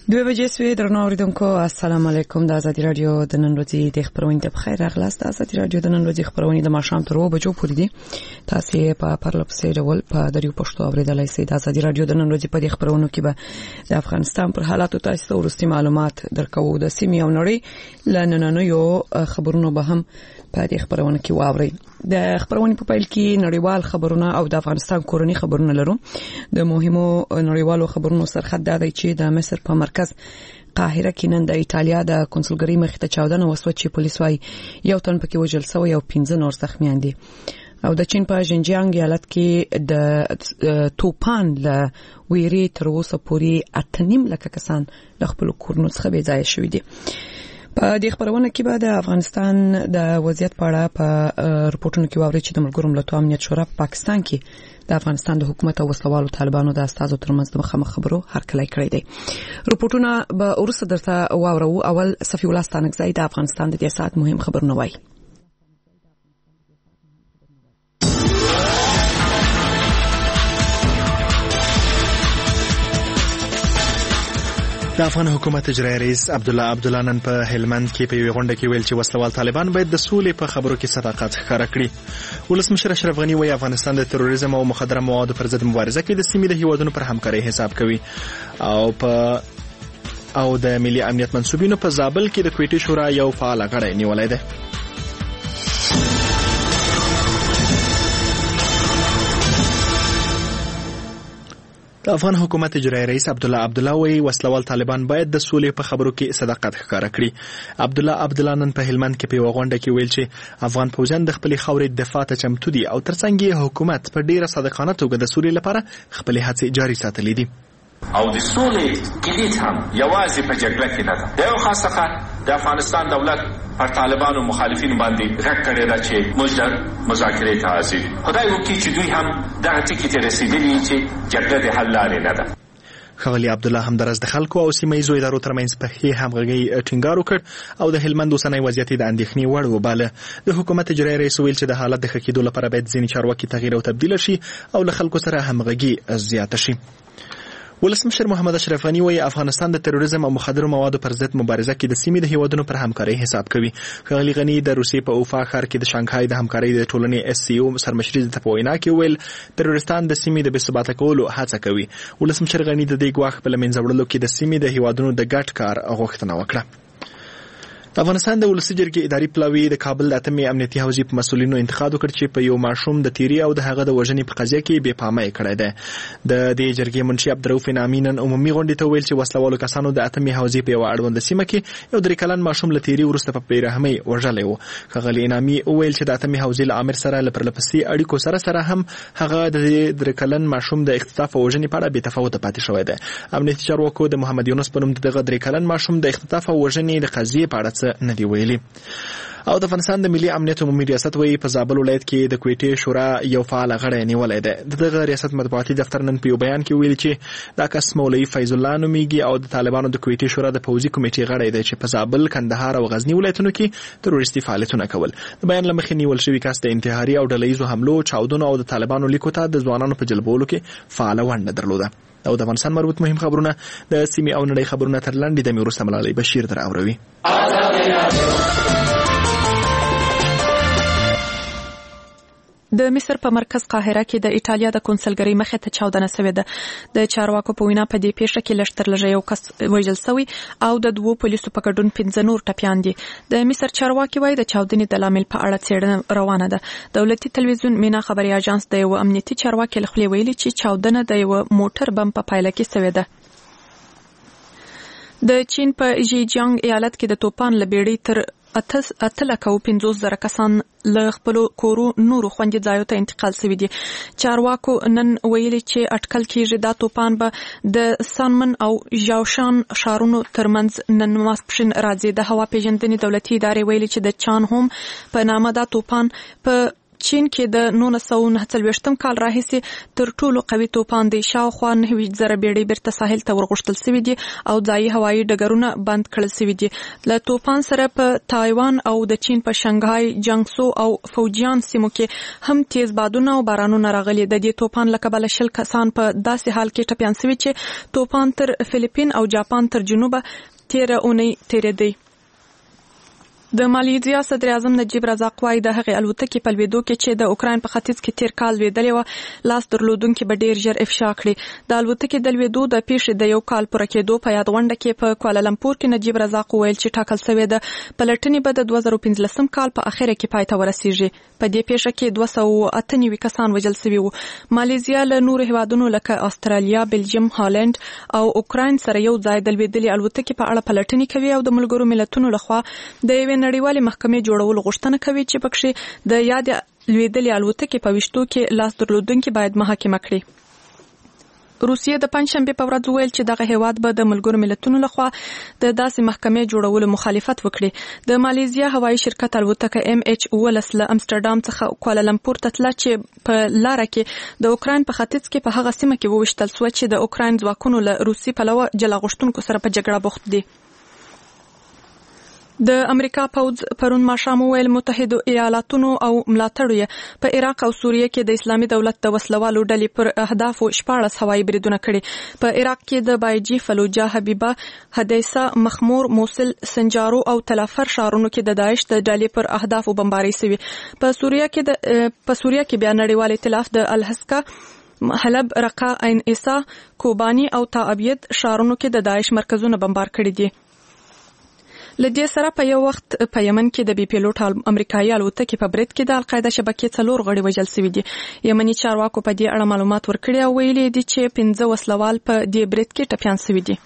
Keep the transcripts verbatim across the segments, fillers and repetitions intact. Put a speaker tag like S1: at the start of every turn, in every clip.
S1: دوه بجې سوې درنو اوریدونکو السلام علیکم. د آزادي رادیو د نن ورځې د خبرونې ته بخیر راغلاست. د آزادي رادیو د نن ورځې خبرونې د ماښام تر اوه بجو پورې دي. تاسو په پرلپسې ډول په دریو پښتو اوریدلای شئ. د آزادي رادیو د نن ورځې په دې خبرونو کې به د افغانستان پر حالاتو تاسو ته ورستي معلومات درکوو. د سیمې او نړۍ لنننیو خبرونو به هم په دې خبرونه کې واوري. د خبرونې په پیل کې نړیوال خبرونه او د افغانستان کورنی خبرونه لرو. د مهمو نړیوالو خبرونو سرخط دا دی چې د مصر په مرکز قاهره کې نن د ایتالیا د کنسولګری مخې ته چاودنه وسوه چې پولیس وايي یو تن پکې وژل شوی او پنځه نور زخمیان دي. او د چین په ژینجیانګ ایالت کې د توپان له ویرې تر اوسه پورې اته نیم لکه کسان د خپل کورونو څخه بې ځایه شوي دي. په دې خبرونه کې به د افغانستان د وضعیت په اړه په رپورټونو کې واوري چې د ملګرو ملتونو امنیت شورا په پاکستان کې د افغانستان د حکومت او وسلوالو طالبانو د استازو ترمنځ د مخامخ خبرو هرکلی کړی دی. رپورټونه به ورسره درته واورو. اول صفی الله ستانکزی د افغانستان د دې ساعت مهم خبرونه وایي.
S2: د افغان حکومت اجرایي رئیس عبدالله عبدالله نن په هلمند کې په یوه غونډه کې ویل چې وسلوال طالبان باید د سولې په خبرو کې صداقت ښکاره کړي. ولسمشر اشرف غني وایي افغانستان د تروریزم او مخدره موادو پر ضد مبارزه کې د سیمې د هیوادونو پر همکارۍ حساب کوي او په او د ملي امنیت منسوبینو په زابل کې د کویټې شورا یو فعال غړی نیولای دی. د افغان حکومت اجرایي رئیس عبدالله عبدالله وایي وسلوال طالبان باید د سولې په خبرو کې صداقت ښکاره کړي. عبدالله عبدالله نن په هلمند کې په یوه غونډه کې ویل چې افغان پوځیان د خپلې خاورې دفاع ته چمتو دي او ترڅنګ یې حکومت په ډیره صادقانه توګه د سولې لپاره خپلې هڅې جاري ساتلې دي.
S3: او د سولې کلید هم یوازې په جګړه کې نه ده. د یو خاصه د افغانستان دولت پر طالبانو مخالفین باندې غږ کړی ده چې موږ د مذاکرې ته حاضر یو. خدای وکړي چې دوی هم دغه ټکي ته رسېدلي چې جګړه د حل لارې نه ده.
S2: ښاغلي عبدالله همدارس د خلکو او سیمه ییزو ادارو ترمنځ په ښې همغږۍ ټینګار وکړ او د هلمند اوسنی وضعیت د اندېښنې وړ وباله. د حکومت اجرایي رئیس ویل چې د حالت د ښه کېدو لپاره باید ځینې چارواکي تغییر او تبدیل شي او له خلکو سره همغږي زیاته شي. ولسمشر محمد اشرف غني وایي افغانستان د تروریزم او مخدرو موادو پر ضد مبارزه کې د سیمې د هیوادونو پر همکارۍ حساب کوي. ښاغلي غني د روسیې په اوفا ښار کې د شانګهای د همکارۍ د ټولنې اس سی او سرمشري د په وینا کې ویل تروریستان د سیمې د بې ثباته کولو هڅه کوي. ولسمشر غني د دې ګواښ په له منځه وړلو کې د سیمې د هیوادونو د ګډ کار غوښتنه وکړه. د افغانستان د ولسي جرګې اداري پلاوي د کابل د اتمې امنیتي حوزې په مسؤلینو انتقاد وکړ چې په یو ماشوم د تیری او د هغه د وژنې په قضیه کې بې پامۍ کړی دی. د دې جرګې منشي عبدالرؤف انعامي نن عمومي غونډې ته ویل چې وسلوالو کسانو د اتمې حوزې په یوه اړونده سیمه کې یو درې کلن ماشوم له تیری وروسته په بېرحمۍ وژلی و. ښاغلي انعامي وویل چې د اتمې حوزې له امر سره له پرلپسې اړیکو سره سره هم هغه د درې کلن ماشوم د اختطاف او وژنې په اړه بې تفاوته پاتې شوی دی. امنیتي چارواکو د محمد یونس په نوم د دغه درې کلن ماشوم د اختطاف او وژنې د قضیې په اړه څه نه دي ویلي. او د افغانستان د ملي امنیت عمومي ریاست وایي په زابل ولایت کې د کویټې شورا یو فعال غړی نیولی دی. دغه ریاست مطبوعاتي دفتر نن په یو بیان کې ویلي چې دا کس مولوي فیض الله نومیږي او د طالبانو د کویټې شورا د پوځي کمیټې غړی دی چې په زابل، کندهار او غزني ولایتونو کې تروریستي فعالیتونه کول. د بیان له مخې نیول شوي کس د انتحاري او ډلهییزو حملو، چاودنو او د طالبانو لیکو ته د ځوانانو په جلبولو کې فعاله ونډه درلوده. او د افغانستان مربوط مهم خبرونه د سیمې او نړۍ خبرونه تر لنډې دمې وروسته ملالۍ بشیر در اوروي.
S4: د مصر په مرکز قاهره کې د ایتالیا د کنسولګری مخې ته چاودنه شوې ده. د چارواکو په وینا په دې پیښه کې لږ تر لږه یو کس وژل شوی او د دوو پولیسو په ګډون پنځه نور ټپیان دي. د مصر چارواکي وایي د چاودنې د لامل په اړه څېړنه روانه ده. دولتي تلویزیون مینا خبري اژانس د یو امنیتي چارواکي له خولې ویلي چې چاودنه د یو موټر بم په پایله کې شوې ده. د چین په ژینجیانګ ایالت کې د توپان له بیړۍ تر اته لکه او پنځوس زره کسان له خپلو کورو نورو خوندي ځایو ته انتقال شوي دي. چارواکو نن ویلي چې اټکل کېږي دا توپان به د سانمن او ژاوشان ښارونو ترمنځ نن ماسپښین راځي. د هوا پیژندنې دولتي ادارې ویلي چې د چان هوم په نامه دا توپان په چین کې د نولس سوه نهه څلوېښتم کال راهیسې تر ټولو قوي توپان دی. شاوخوا نهه زره بیړۍ بیرته ساحل ته ورغښتل سوي دي او ځایي هوایي ډګرونه بند کړل سوي دي. له توپان سره په تایوان او د چین په شنګهای، جنګسو او فوجیان سیمو کې هم تیز بادونه او بارانونه راغلي. د دې توپان له کبله شل کسان په داسې حال کې ټپیان سوي چې توپان تر فلیپین او جاپان تر جنوبه تیره اونۍ تیرېدی. د مالیزیا صدر اعظم نجیب رزاق وايي د هغې الوتکې په لوېدو کې چې د اوکراین په ختیځ کې تیر کال لوېدلې وه لاس درلودونکي به ډېر ژر افشا کړي. د الوتکې د لوېدو د پیښې د یو کال پوره کېدو په یاد غونډه کې په کوالالمپور کې نجیب رزاق وویل چې ټاکل سوې ده پلټنې به د دوه زره پنځلسم کال په اخره کې پای ته ورسیږي. په دې پیښه کې دوه سوه اته نوي کسان وژل سوي وو. مالیزیا له نورو هیوادونو لکه استرالیا، بلجیم، هالند او اوکراین سره یو ځای د لوېدلې الوتکې په اړه پلټنې کوي او د ملګرو ملتونو لخوا د یوې نړیوالې محکمې جوړولو غوښتنه کوي چې پکښې د یاد لوېدلې الوتکې په ویشتو کې لاس درلودونکي باید محاکمه کړي. روسیې د پنجشنبې په ورځ وویل چې دغه هیواد به د ملګرو ملتونو لخوا د داسې محکمې جوړولو مخالفت وکړي. د مالیزیا هوایي شرکت الوتکه ام ایچ اوولس له امسټرډام څخه کوالالمپور ته تله چې په لاره کې د اوکراین په ختیځ کې په هغه سیمه کې وویشتل سوه چې د اوکراین ځواکونو له روسي پلوه جلا غوښتونکو سره په جګړه بوخت دي. د امریکا پوځ پرون ماښام وویل متحدو ایالاتونو او ملاتړو یې په عراق او سوریه کې د اسلامي دولت د وسلوالو ډلې پر اهدافو شپاړس هوایي بریدونه کړي. په عراق کې د بایجي، فلوجه، حبیبه، حدیثه، مخمور، موصل، سنجارو او تلافر ښارونو کې د داعش د ډلې پر اهدافو بمباري سوي. په سوریه کې د په سوریه کې بیا نړیوال ائتلاف د الحسکا، حلب، رقه، عین عیسی، کوبانی او تابید ښارونو کې د داعش مرکزونه بمبار کړي دي. لدې سره په یو وخت په یمن کې د بي پیلوټ امریکایي الوتکې په برید کې د القاعده شبکې څلور غړي وژل سوي دي. یمني چارواکو په دې اړه معلومات ورکړي او ویلي دي چې پنځه وسلوال په دې برید کې ټپیان سوي دي.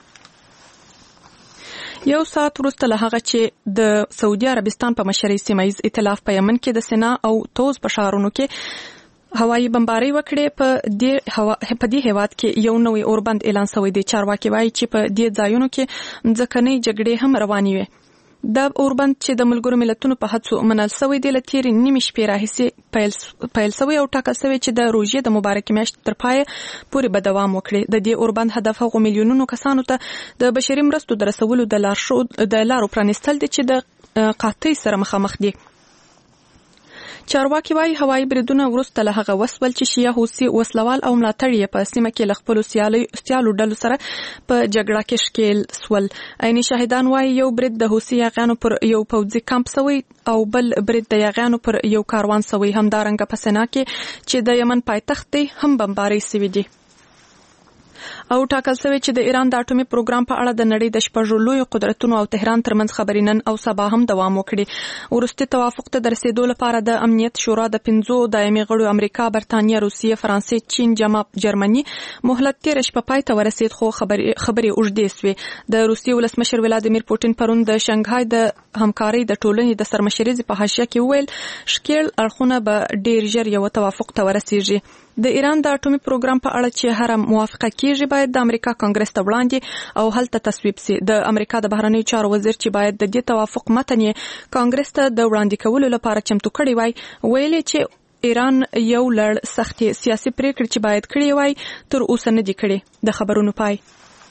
S4: یو ساعت وروسته له هغه چې د سعودي عربستان په مشرۍ سیمایي ائتلاف په یمن کې د سنا او توز په ښارونو کې هوایي بمباري وکړې، په دې هوا په دې هیواد کې یو نوې اوربند اعلان شوی دی. چارواکي وایي چې په دې ځایونو کې ځمکنۍ جګړې هم روانې وي. دا اوربند چې د ملګرو ملتونو په هڅو منل شوی دی له تېرې نیمې شپې راهیسې پیل شوی او ټاکل شوی چې د روژې د مبارکې میاشتې تر پایه پورې به دوام وکړي. د دې اوربند هدف هغو میلیونونو کسانو ته د بشري مرستو د رسولو د لارو پرانیستل دي چې د قحطۍ سره مخامخ دي. چارواکي وايي هوایي بریدونه وروسته له هغه وسول چې شیعه حوثي وسلوال او ملاتړي یې په سیمه کې له خپلو سیالو ډلو سره په جګړه کې ښکېل سول. عیني شاهدان وايي یو برید د حوثي یاغیانو پر یو پوځي کمپ سوی او بل برید د یاغیانو پر یو کاروان سوی. همدارنګه په سنا کې چې د یمن پایتخت دی هم بمباري سوي دي. او ټاکل شوی چې د ایران د اټومي پروګرام په اړه د نړۍ د شپږو لویو قدرتونو او تهران ترمنځ خبرې نن او سبا هم دوام وکړي. وروستي توافق ته د رسیدو لپاره د امنیت شورا د پنځو دایمي غړو امریکا، برتانیا، روسیه، فرانسې، چین، جرمني مهلت تېره شپه پای ته ورسید، خو خبرې خبرې اوږدې سوې. د روسیې ولسمشر ولادیمیر پوټین پرون د شنګهای د همکارۍ د ټولنې د سرمشریزې په حاشیه کې وویل ښکېل اړخونه به ډېر ژر یو توافق ته ورسیږي. د ایران د اټومي پروګرام په اړه چې هر موافقه کیږي باید د امریکا کانګرس ته وړاندې او هلته تصویب سي. د امریکا د بهرنیو چارو وزیر چې باید د دې توافق متن یې کانګرس ته د وړاندې کولو لپاره چمتو کړی وای، ویلي چې ایران یو لړ سختي سیاسي پریکړې چې باید کړی وای تر اوسه نه دي کړې. د خبرونو پای.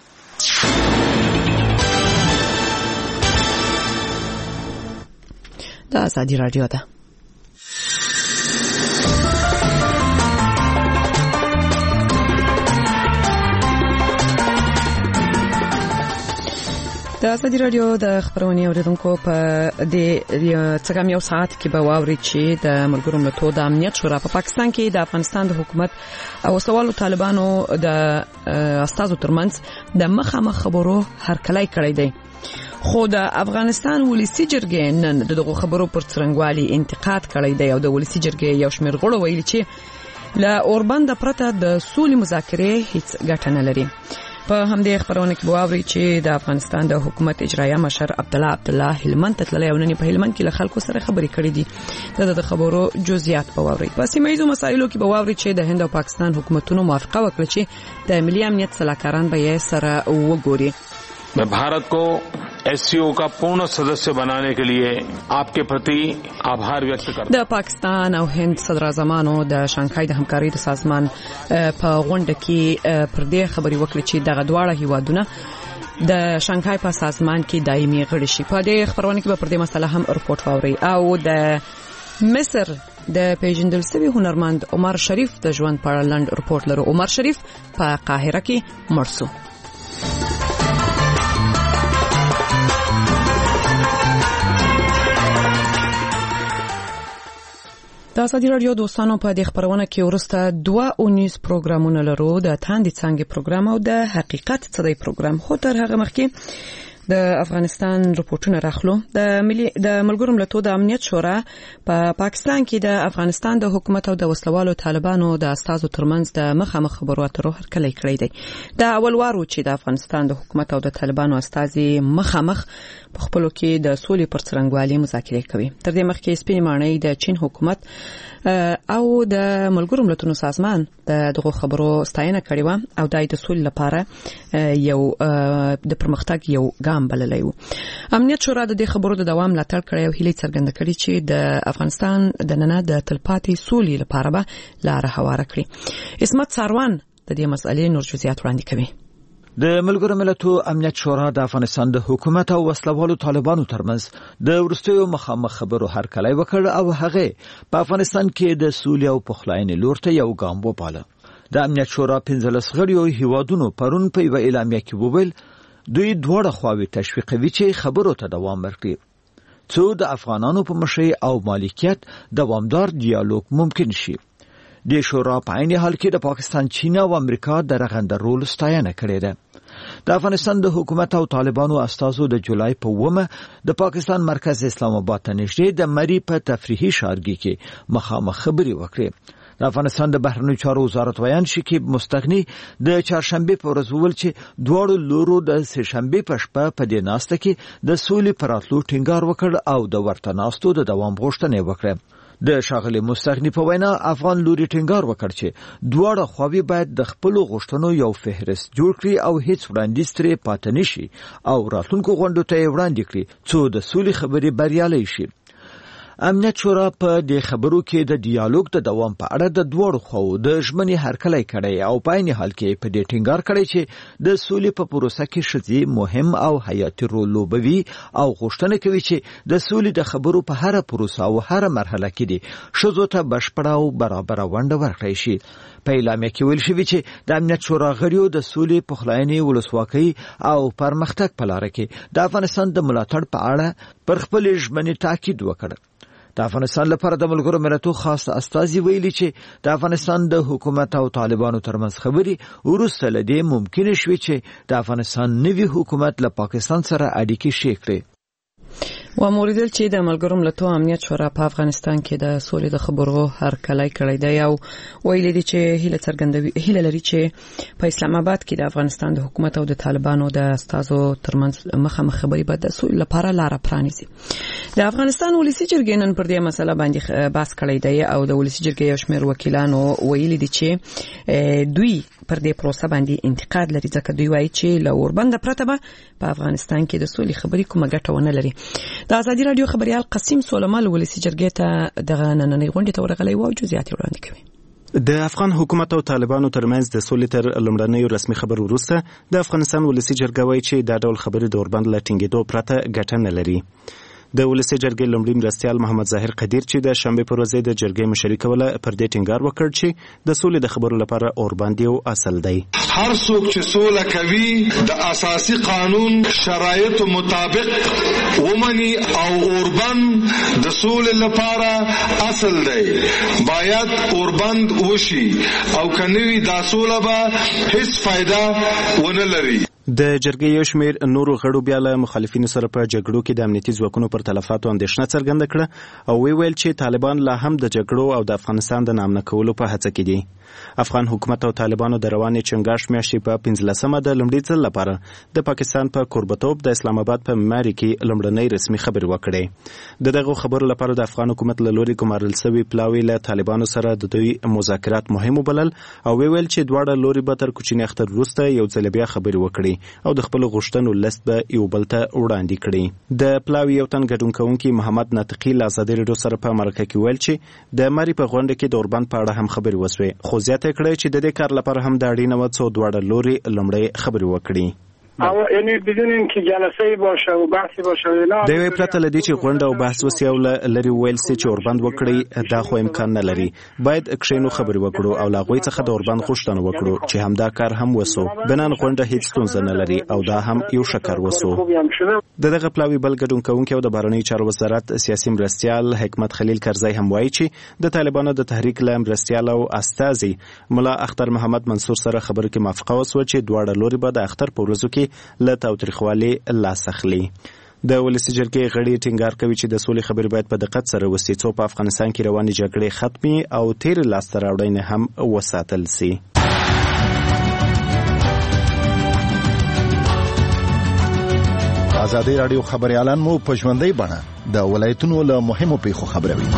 S1: د ازادي رادیو ده. د ازادي رادیو د خبرونې اوریدونکو په دې څنګه یو ساعت کې به واوري چې د ملګرو ملتونو د امنیت شورا په پاکستان کې د افغانستان د حکومت او سوالو طالبانو د استازو ترمنځ د مخامخ خبرو هرکلی کړی دی. خو د افغانستان ولسی جرګې نن دغه خبرو پر څرنګوالي انتقاد کړی دی او د ولسی جرګې یو شمېر غړو ویلي چې له اوربند پرته د سولې مذاکرې هیڅ ګټه نه لري. په همدې خبرونه کې واوري چې د افغانستان د حکومت اجرایه مشر عبد الله عبد الله هلمند ته تللی او نن په هلمند کې له خلکو سره خبرې کړې دي. د خبرو جزئیات په واوري. په سیمه ییزو مسایلو کې به واوري چې د هند او پاکستان حکومتونو موافقه وکړه چې د ملي امنیت سلاکاران به یې سره وګوري.
S3: मैं भारत को एससीओ का पूर्ण सदस्य बनाने के लिए आपके प्रति आभार व्यक्त करता
S1: د پاکستان او هند صدر اعظمانو د شانګهای د همکارۍ د سازمان په غونډه کې پر دې خبري وکړي چې دغه دواړه هیوادونه د شانګهای په سازمان کې دایمي غړي شي. په دې خبرونه کې به پر دې مسله هم رپورټ واوري. او د مصر د پیژندل شوی هنرمند عمر شریف د ژوند په اړه لنډ رپورټ لرو. عمر شریف په قاهره کې مړ شو. د ازادي راډیو دوستانو په دې خبرونه کې ورسته دوه اونیز پروګرامونه لرو، د تاندې څنګه پروګرام او د حقیقت څه دی پروګرام. خو تر هغه مخکې د افغانستان رپورټونه راخلو. د ملي د ملګرو ملتونو د امنیت شورا په پا پاکستان کې د افغانستان د حکومت او د وسلوالو طالبانو د استازو ترمنځ د مخامخ خبرو اترو هرکلی کړی دی. د اول وارو چې د افغانستان د حکومت او د طالبانو استازي مخامخ په خپلو کې د سولې پر څرنګوالي مذاکرې کوي. تر دې مخکې سپینې ماڼۍ د چین حکومت او د ملګرو ملتونو سازمان د دغه خبرو ستاینه کړې و او د سولې لپاره یو د پرمختګ یو ګام بللی و. امنیت شورا د دې خبرو د دوام ملاتړ کړی او هیله څرګنده کړې چې د افغانستان د نن د تلپاتې سولې لپاره به لاره هواره کړي. اسمت ساروان د دې مسئلې نور جزئیات وړاندې کوي.
S5: د ملګرو ملتونو امنیت شورا د افغانستان د حکومت او وسلوالو طالبانو ترمنځ د ورستیو مخامخ خبرو هرکلی وکړ او هغه په افغانستان کې د سولې او پخلاینې لور ته یو ګام وباله. د امنیت شورا پنځلس غړیو هیوادونو پرون په یوه اعلامیه کې وویل دوی دواړه خواوې تشویقوي چې خبرو ته دوام ورکړي څو د افغانانو په مشرۍ او مالکیت دوامدار دیالوګ ممکن شي. د شورا په عین حال کې د پاکستان، چین او امریکا د رغنده رول ستاینه کړې ده. د افغانستان د حکومت او طالبانو استازو د جولای په اوومه د پاکستان مرکز اسلام آباد ته نږدې د مری په تفریحي ښارګي کې مخامخ خبرې وکړې. د افغانستان د بهرنیو چارو وزارت ویان شکیب مستغنی د چهارشنبه په ورځ وویل چې دواړو لورو د سهشنبه په شپه په دې ناسته کې د سولې پر راتلو ټینګار وکړ او د ورته ناستو د دوام غوښتنه وکړه. د شاغلي مستغنی په وینا افغان لوري ټینګار وکړ چې دواړه خواوې باید د خپل غوښتنو یو فهرست جوړ کړي او هیڅ وړاندیز ترې پاتې نشي او راتلونکو غونډو ته وړاندې کړي څو د سولې خبرې بریالۍ شي. امنیت شورا په دې خبرو کې د ډیالوګ د دوام په اړه د دوړو خو د ژمنې هرکلی کړی او په عین حال کې په دې ټینګار کړی چې د سولې په پروسه کې ښځې مهم او حیاتي رول لوبوي او غوښتنه کوي چې د سولې د خبرو په هر پروسه او هر مرحله کې دي ښځو ته بشپړه او برابره ونډه ورکړی شي. په اعلامیه کې ویل شوی چې د امنیت شورا غړیو د سولې، پخلاینې، ولسواکۍ او پرمختګ په لاره کې د افغانستان د ملاتړ په اړه پر خپل ژمنې تاکید وکړ. د افغانستان لپاره د ملګرو ملتونو خاص استازي ویلي چې د افغانستان د حکومت او طالبانو ترمنځ خبرې وروسته له دې ممکن شوې چې د افغانستان نوي حکومت له پاکستان سره اړیکې ښې کړي.
S1: و موریدل چې د ملګرو ملتونو امنیت شورا په افغانستان کې د سولې د خبرو هرکلی کړی دی او ویلي دي چې هیله څرګندوي هیله لري چې په اسلام آباد کې د افغانستان د حکومت او د طالبانو د استازو ترمنځ مخامخ خبرې به د سولې لپاره لاره پرانیزي. د افغانستان ولسی جرګې نن پر دې مسله باندې بحث کړی دی او د ولسی جرګې یو شمېر وکیلانو ویلي دي چې دوی پر دې پروسه باندې انتقاد لري ځکه دوی وایي چې له اوربند پرته به په افغانستان کې د سولې خبرې کومه ګټه ونه لري. د ازادي راډیو خبريال قسیم سولمال ولسی جرګې ته د نننۍ غونډې ته ورغلی و او جزئیات وړاندې کوي.
S2: د افغان حکومت او طالبانو ترمنځ د سولې تر لومړنیو رسمي خبرو وروسته د افغانستان ولسی جرګه وایي چې دا ډول خبرې د اوربند له ټینګېدو پرته ګټه نه لري. د ولسی جرګې لومړي مرستیال محمد ظاهر قدیر چې د شنبه پر ورځ د جرګې مشري کوله پر دې ټینګار وکړ چې د سولې د خبرو لپاره اوربند یو اصل دی.
S6: هر څوک چې سوله کوي د اساسي قانون شرایطو مطابق ومني او اوربند د سولې لپاره اصل دی. باید اوربند وشي او کنوي دا سوله به هیڅ فائدہ ونه لري.
S2: د جرګې یو شمېر نورو غړو بیا له مخالفینو سره په جګړو کې د امنیتي ځواکونو پر تلفاتو اندېښنه څرګنده کړه او وی ویل چې طالبان لا هم د جګړو او د افغانستان د نامنه کولو په هڅه کې دي. افغان حکومت او طالبانو د روانې چنګاښ میاشتې په پنځلسمه د لومړي ځل لپاره د پاکستان په کوربتوب د اسلام آباد په معماري کې لومړنۍ رسمي خبرې وکړې. د دغه خبرو لپاره د افغان حکومت له لوري ګمارل شوي پلاوي له طالبانو سره د دوی مذاکرات مهم وبلل او وی ویل چې دواړه لوري به تر کوچني اختر وروسته یو ځل بیا خبرې وکړي.
S7: کړي او د خپل غوښتنو لست به یو بل ته وړاندې کړي. د پلاوي یو تن ګډون کوونکی محمد ناطقي له ازادي راډیو سره په مرکه کې ویل چې د مری په غونډه کې د اوربند په اړه هم خبرې وسوې، خو زیاته کړې چې د دې کار لپاره هم د اړینه و څو دواړه لوري لومړی خبرې وکړي.
S8: او یعنی بدون اینکه جلسه باشه و بحثی باشه نه
S7: د وی پرته لدی چې غونډه او بحث وسی او لری ویل سي چې اوربند وکړي دا خو امکان نه لري. باید کښینو خبرې وکړو او لاغوي څخه د اوربند غوښتنه وکړو چې همدا کار هم وسو. بنان غونډه هیڅ ستونزه نه لري او دا هم یو شکر وسو. د دغه پلاوی بل ګډون کوونکی او د بهرنی چارو وزارت سیاسي مرستيال حکمت خلیل کرزی هم وایي چې د طالبانو د تحریک له مرستيال او استازي ملا اختر محمد منصور سره خبرو کې موافقه وسو چې دواړه لوري به د اختر په ورځو کې له تاوتریخوالي لاس اخلي. د ولسی جرګې غړي ټینګار کوي چې د سولې خبرې باید په دقت سره وسي څو په افغانستان کې روانې جګړې ختمي او تیر لاسته راوړنې هم وساتل سي.
S9: ازادي راډیو خبريالان مو په ژوندۍ بڼه د ولایتونو له مهمو پیښو خبروي.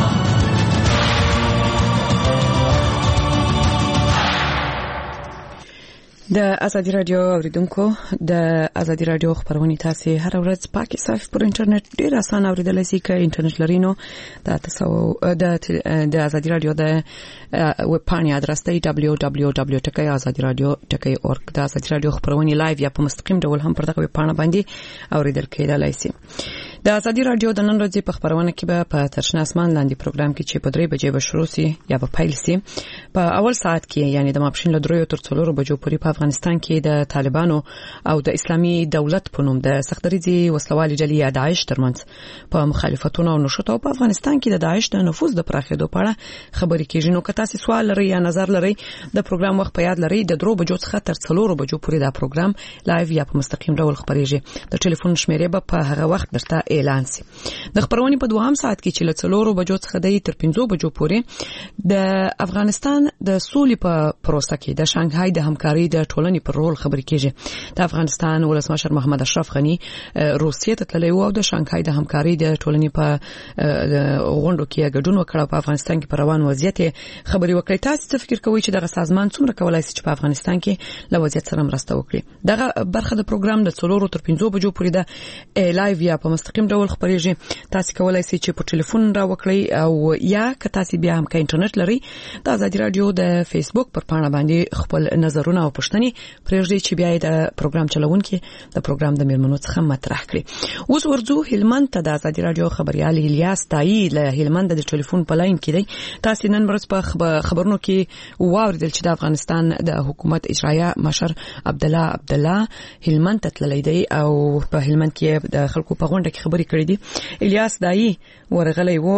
S1: د ازادي راډیو اوریدونکو د ازادي راډیو خبرونه تاسو هر ورځ پاکي صاف پر انټرنیټ ډیر اسانه اوریدلای شئ که انټرنیټ لري نو د تاسو د د ازادي راډیو د ویب پاڼې ادرس دی دبلیو دبلیو دبلیو ډاٹ azadi radio ډاٹ org. د ازادي راډیو خبرونه لایو یا په مستقیم ډول هم پر دغه ویب پاڼه باندې اوریدل کېدای شي. د ازادي راډیو د نن ورځې په خبرونه کې به په ترشن اسمان لاندې پروګرام کې چې په درې بجې به شروع سي یا په پیل سي په اول ساعت کې یعنی د ماپښین له درې تر څلورو بجو پورې په افغانستان کې د طالبانو او د اسلامي دولت په نوم د سختدریزي وسلوالي ډلې یا داعش ترمنځ په مخالفتونو او نشټو په افغانستان کې د داعش د نفوذ د پراخېدو په اړه خبرې کېږي. نو که تاسو سوال لرئ یا نظر لرئ د پروګرام وخت په یاد لرئ د درو بجو څخه تر څلورو بجو پورې دا پروګرام لایو یا په مستقیم ډول خبرېږي. د ټلیفون شمیرې به په هغه وخت درته اعلان سي. د خبرونې په دوهم ساعت کې چې له څلورو بجو څخه د تر پنځو بجو پورې د افغانستان د سولې په پروسه کې د شانګهای د همکارۍ د ټولنې پر رول خبرې کېږي. د افغانستان ولسمشر محمد اشرف غنی روسیې ته تللی و او د شانګهای د همکارۍ د ټولنې په غونډو کې ګډون وکړ. په افغانستان کې پر روان وضعیت خبرې وکړې. تاسو څه فکر کوئ چې دغه سازمان څومره کولای شي چې په افغانستان کې له وضعیت سره مرسته وکړي؟ دغه برخه د پروګرام د څلورو تر پنځو بجو پورې د لایو یا په مستقیم ډول خبرېږي. تاسو کولای شئ چې په ټلیفون را وکړئ او یا که تاسو بیا هم که انټرنیټ لرئ د ازادي راډیو د فیسبوک پر پاڼه باندې خپل نظرونه او پوښتنې پرېږدئ چې بیا د پروګرام چلوونکي د پروګرام د میرمنو څخه مطرح کړي. اوس ورځو هلمند ته د ازادي راډیو خبريال الیاس تایی له هلمند د ټلیفون په لاین کې دی. تاسو نن ورځ په خبرونو کې واوریدل چې د افغانستان د حکومت اجرایه مشر عبد الله عبد الله هلمند ته تللی دی او په هلمند کې د خلکو په غونډه کې خبرې کړې دي. الیاس دایی ورغلی وو.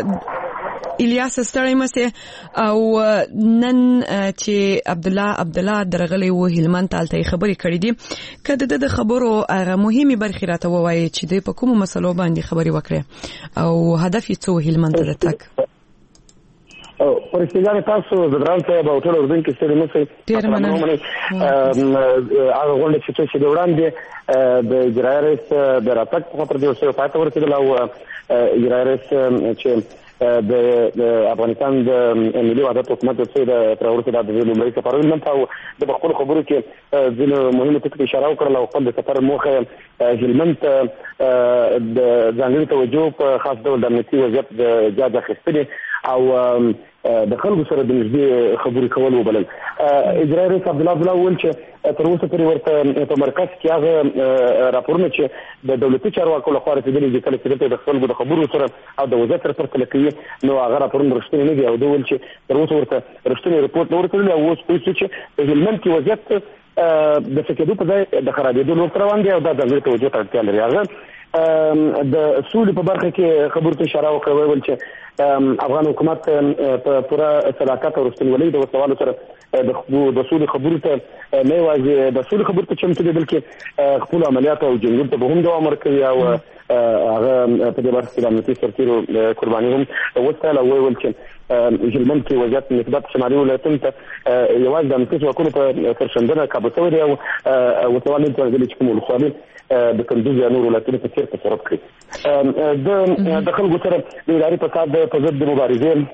S1: الیاس ستړی مسه او نن چې عبد الله عبد الله درغلی و هلمند تالته خبرې کړې دي. کله د خبرو هغه مهمه برخه راته وایي چې د په کومو مسلو باندې خبرې وکړي او هدف یې څه هلمند ته تک
S8: او پرېږدي تاسو د درانته به ټول اردن کې ستړي مسه
S1: ډیر مننه.
S8: هغه غونډه چې چې وړاندې د اجرایي رئیس د راتګ په خاطر د اوسه پاتې ورسېدل او اجرایي رئیس چې د افغانستان د ملي وحدت حکومت څخه د ترورسته د لومړي سفر ولمن او د خپل خبرو کې ځینې مهمه ټکي اشاره وکړه او خپل سفر موخه هلمند د ځانګړي توجه په خاص ډول د امنیتي وضعیت د اجازه اخیستنې او د خلکو سره د نږدې خبرې کول وبلل. اجرایي رئیس عبد الله عبد الله ویل چې تر اوسه پورې ورته په مرکز کې هغه راپورونه چې د دولتي چارواکو لخوا رسېدلي دي کله چې د خلکو د خبرو سره او د وضعیت سره پرتله کوي نو هغه راپورونه رښتیني نه دي او دوی ویل چې تر اوسه ورته رښتینی رپورټ نه ورکړل او اوس پوه شو چې په هلمند کې وضعیت د سکېدو په ځای د خرابېدو لور روان دی او دا ځانګړې توجه ته اړتیا لري. هغه د سولې په برخه کې خبرو ته اشاره وکړه ویل چې افغان حکومت په پوره صداقت او رښتینولۍ د وسوالو سره د د سولې خبرو ته نه یوازې د سولې خبرو ته چمتو دي بلکې خپل عملیات او جنګونو ته به هم دوام ورکوي او هغه په دې برخه کې د امنیتي سرتیرو قرباني هم وستایل او ویل چې هلمند کې وضعیت نسبت شمالي ولایتونو ته یوازې د امنیتي ځواکونو په سرښندنه کابو شوی دی او وسوال نه ورغلي چې کوم ولسوالي د کندوز یا نور ولایتونو په څیر تصرف کوي. د د خلکو سره د اداري فساد په ضد د مبارزې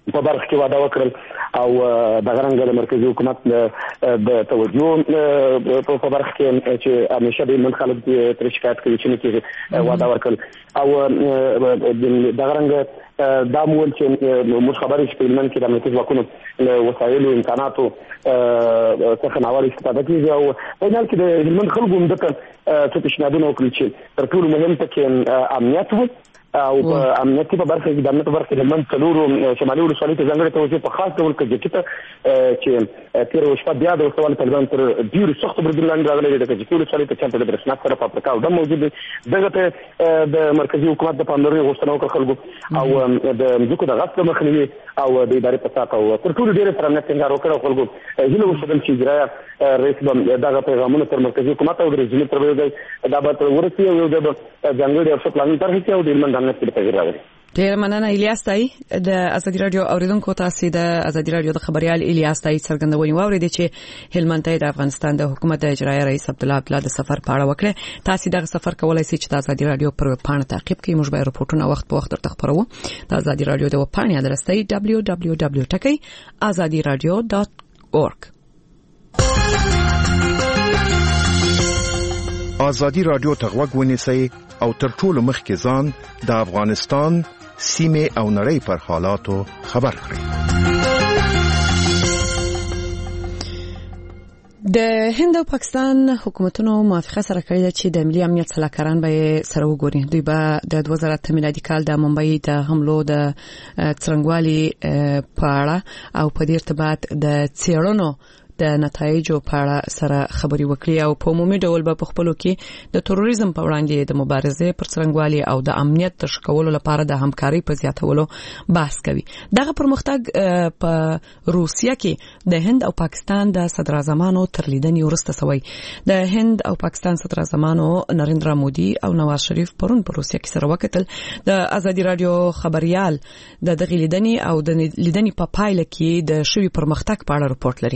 S8: په برخه کې وعده وکړل او د غرنګ د مرکزی حکومت د توجه په برخه کې چې همیشه د من خلک تر شکایت کوي چې نه وعده ورکړل او د غرنګ دا مول چې موږ خبرې چې په من کې د امنیتي ځواکونو وسایل او امکاناتو څخه ناوړه استفاده کیږي او په حال کې د هلمند خلکو هم دغه څه پیشنهادونه وکړي چې تر ټولو مهم څه کې امنیت وو او په امنیتي په برخه کې د امنیت په برخه کې د من څلورو شمالي ولسوالۍ ته ځانګړې توجه په خاص ډول کې چې چې تیر وشپه بیا د وسوال طالبان تر ډیرو سخت بردل لاندې راغلي د چې ولسوالۍ ته چمتو د برسنات سره په افریقا او د موجود دغه ته د مرکزی حکومت د پاملرنې غوښتنه وکړه خلکو او د ځکه د غصب مخنیوي او د ادارې په ساته او تر ټولو ډیره سره امنیت څنګه وکړه خلکو هیله وشول چې اجرا رئیس دغه پیغامونه تر مرکزی حکومت او د رژیم تر ویل دا به ورسي او د ځانګړي افسر پلان تر هیڅ او د هلمند امنیت په تغیر راغلی.
S1: ډیر مننه الیاس تای د ازادي رادیو اوریدونکو تاسو د ازادي رادیو د خبريال الیاس تای څرګندونې واوریدي چې هلمند ته د افغانستان د حکومت د اجرایي رئیس عبد الله عبدالله د سفر په اړه وکړه. تاسو دغه سفر کولای شئ چې د ازادي رادیو پر پاڼه تعقیب کړئ. موږ به راپورټونه وخت په وخت درته خبرو. د ازادي رادیو د پاڼې ادرس دی دبلیو دبلیو دبلیو ډاٹ ازادي رادیو ډاٹ اورګ.
S10: ازادي رادیو ته غوږ ونیسئ او تر ټولو مخکې ځان د افغانستان سیمه او نړۍ پر حالاتو خبر کړئ.
S1: د هند او پاکستان حکومتونو موافقه سره کړې ده چې د ملي امنیت سلاکاران به سره وګوري. دوی به د دوه زره اته میلادي کال د ممبئی د حملو د څرنګوالي په اړه او په دې ارتباط د څېړنو د نتایجو په اړه سره خبري وکړي او په عمومي ډول به په خپلو کې د تروریزم په وړاندې د مبارزې پر څرنګوالي او د امنیت تشکولو لپاره د همکارۍ په زیاتولو بحث کوي. دغه پرمختګ په روسیه کې د هند او پاکستان د صدر اعظمانو تر لیدنې وروسته شوی. د هند او پاکستان صدر اعظمانو نریندرا مودي او نواز شریف پرون په روسیه کې سره وکتل. د ازادي رادیو خبريال د دغه لیدنې او د لیدنې په پایله کې د شوی پرمختګ په اړه راپورټ لري.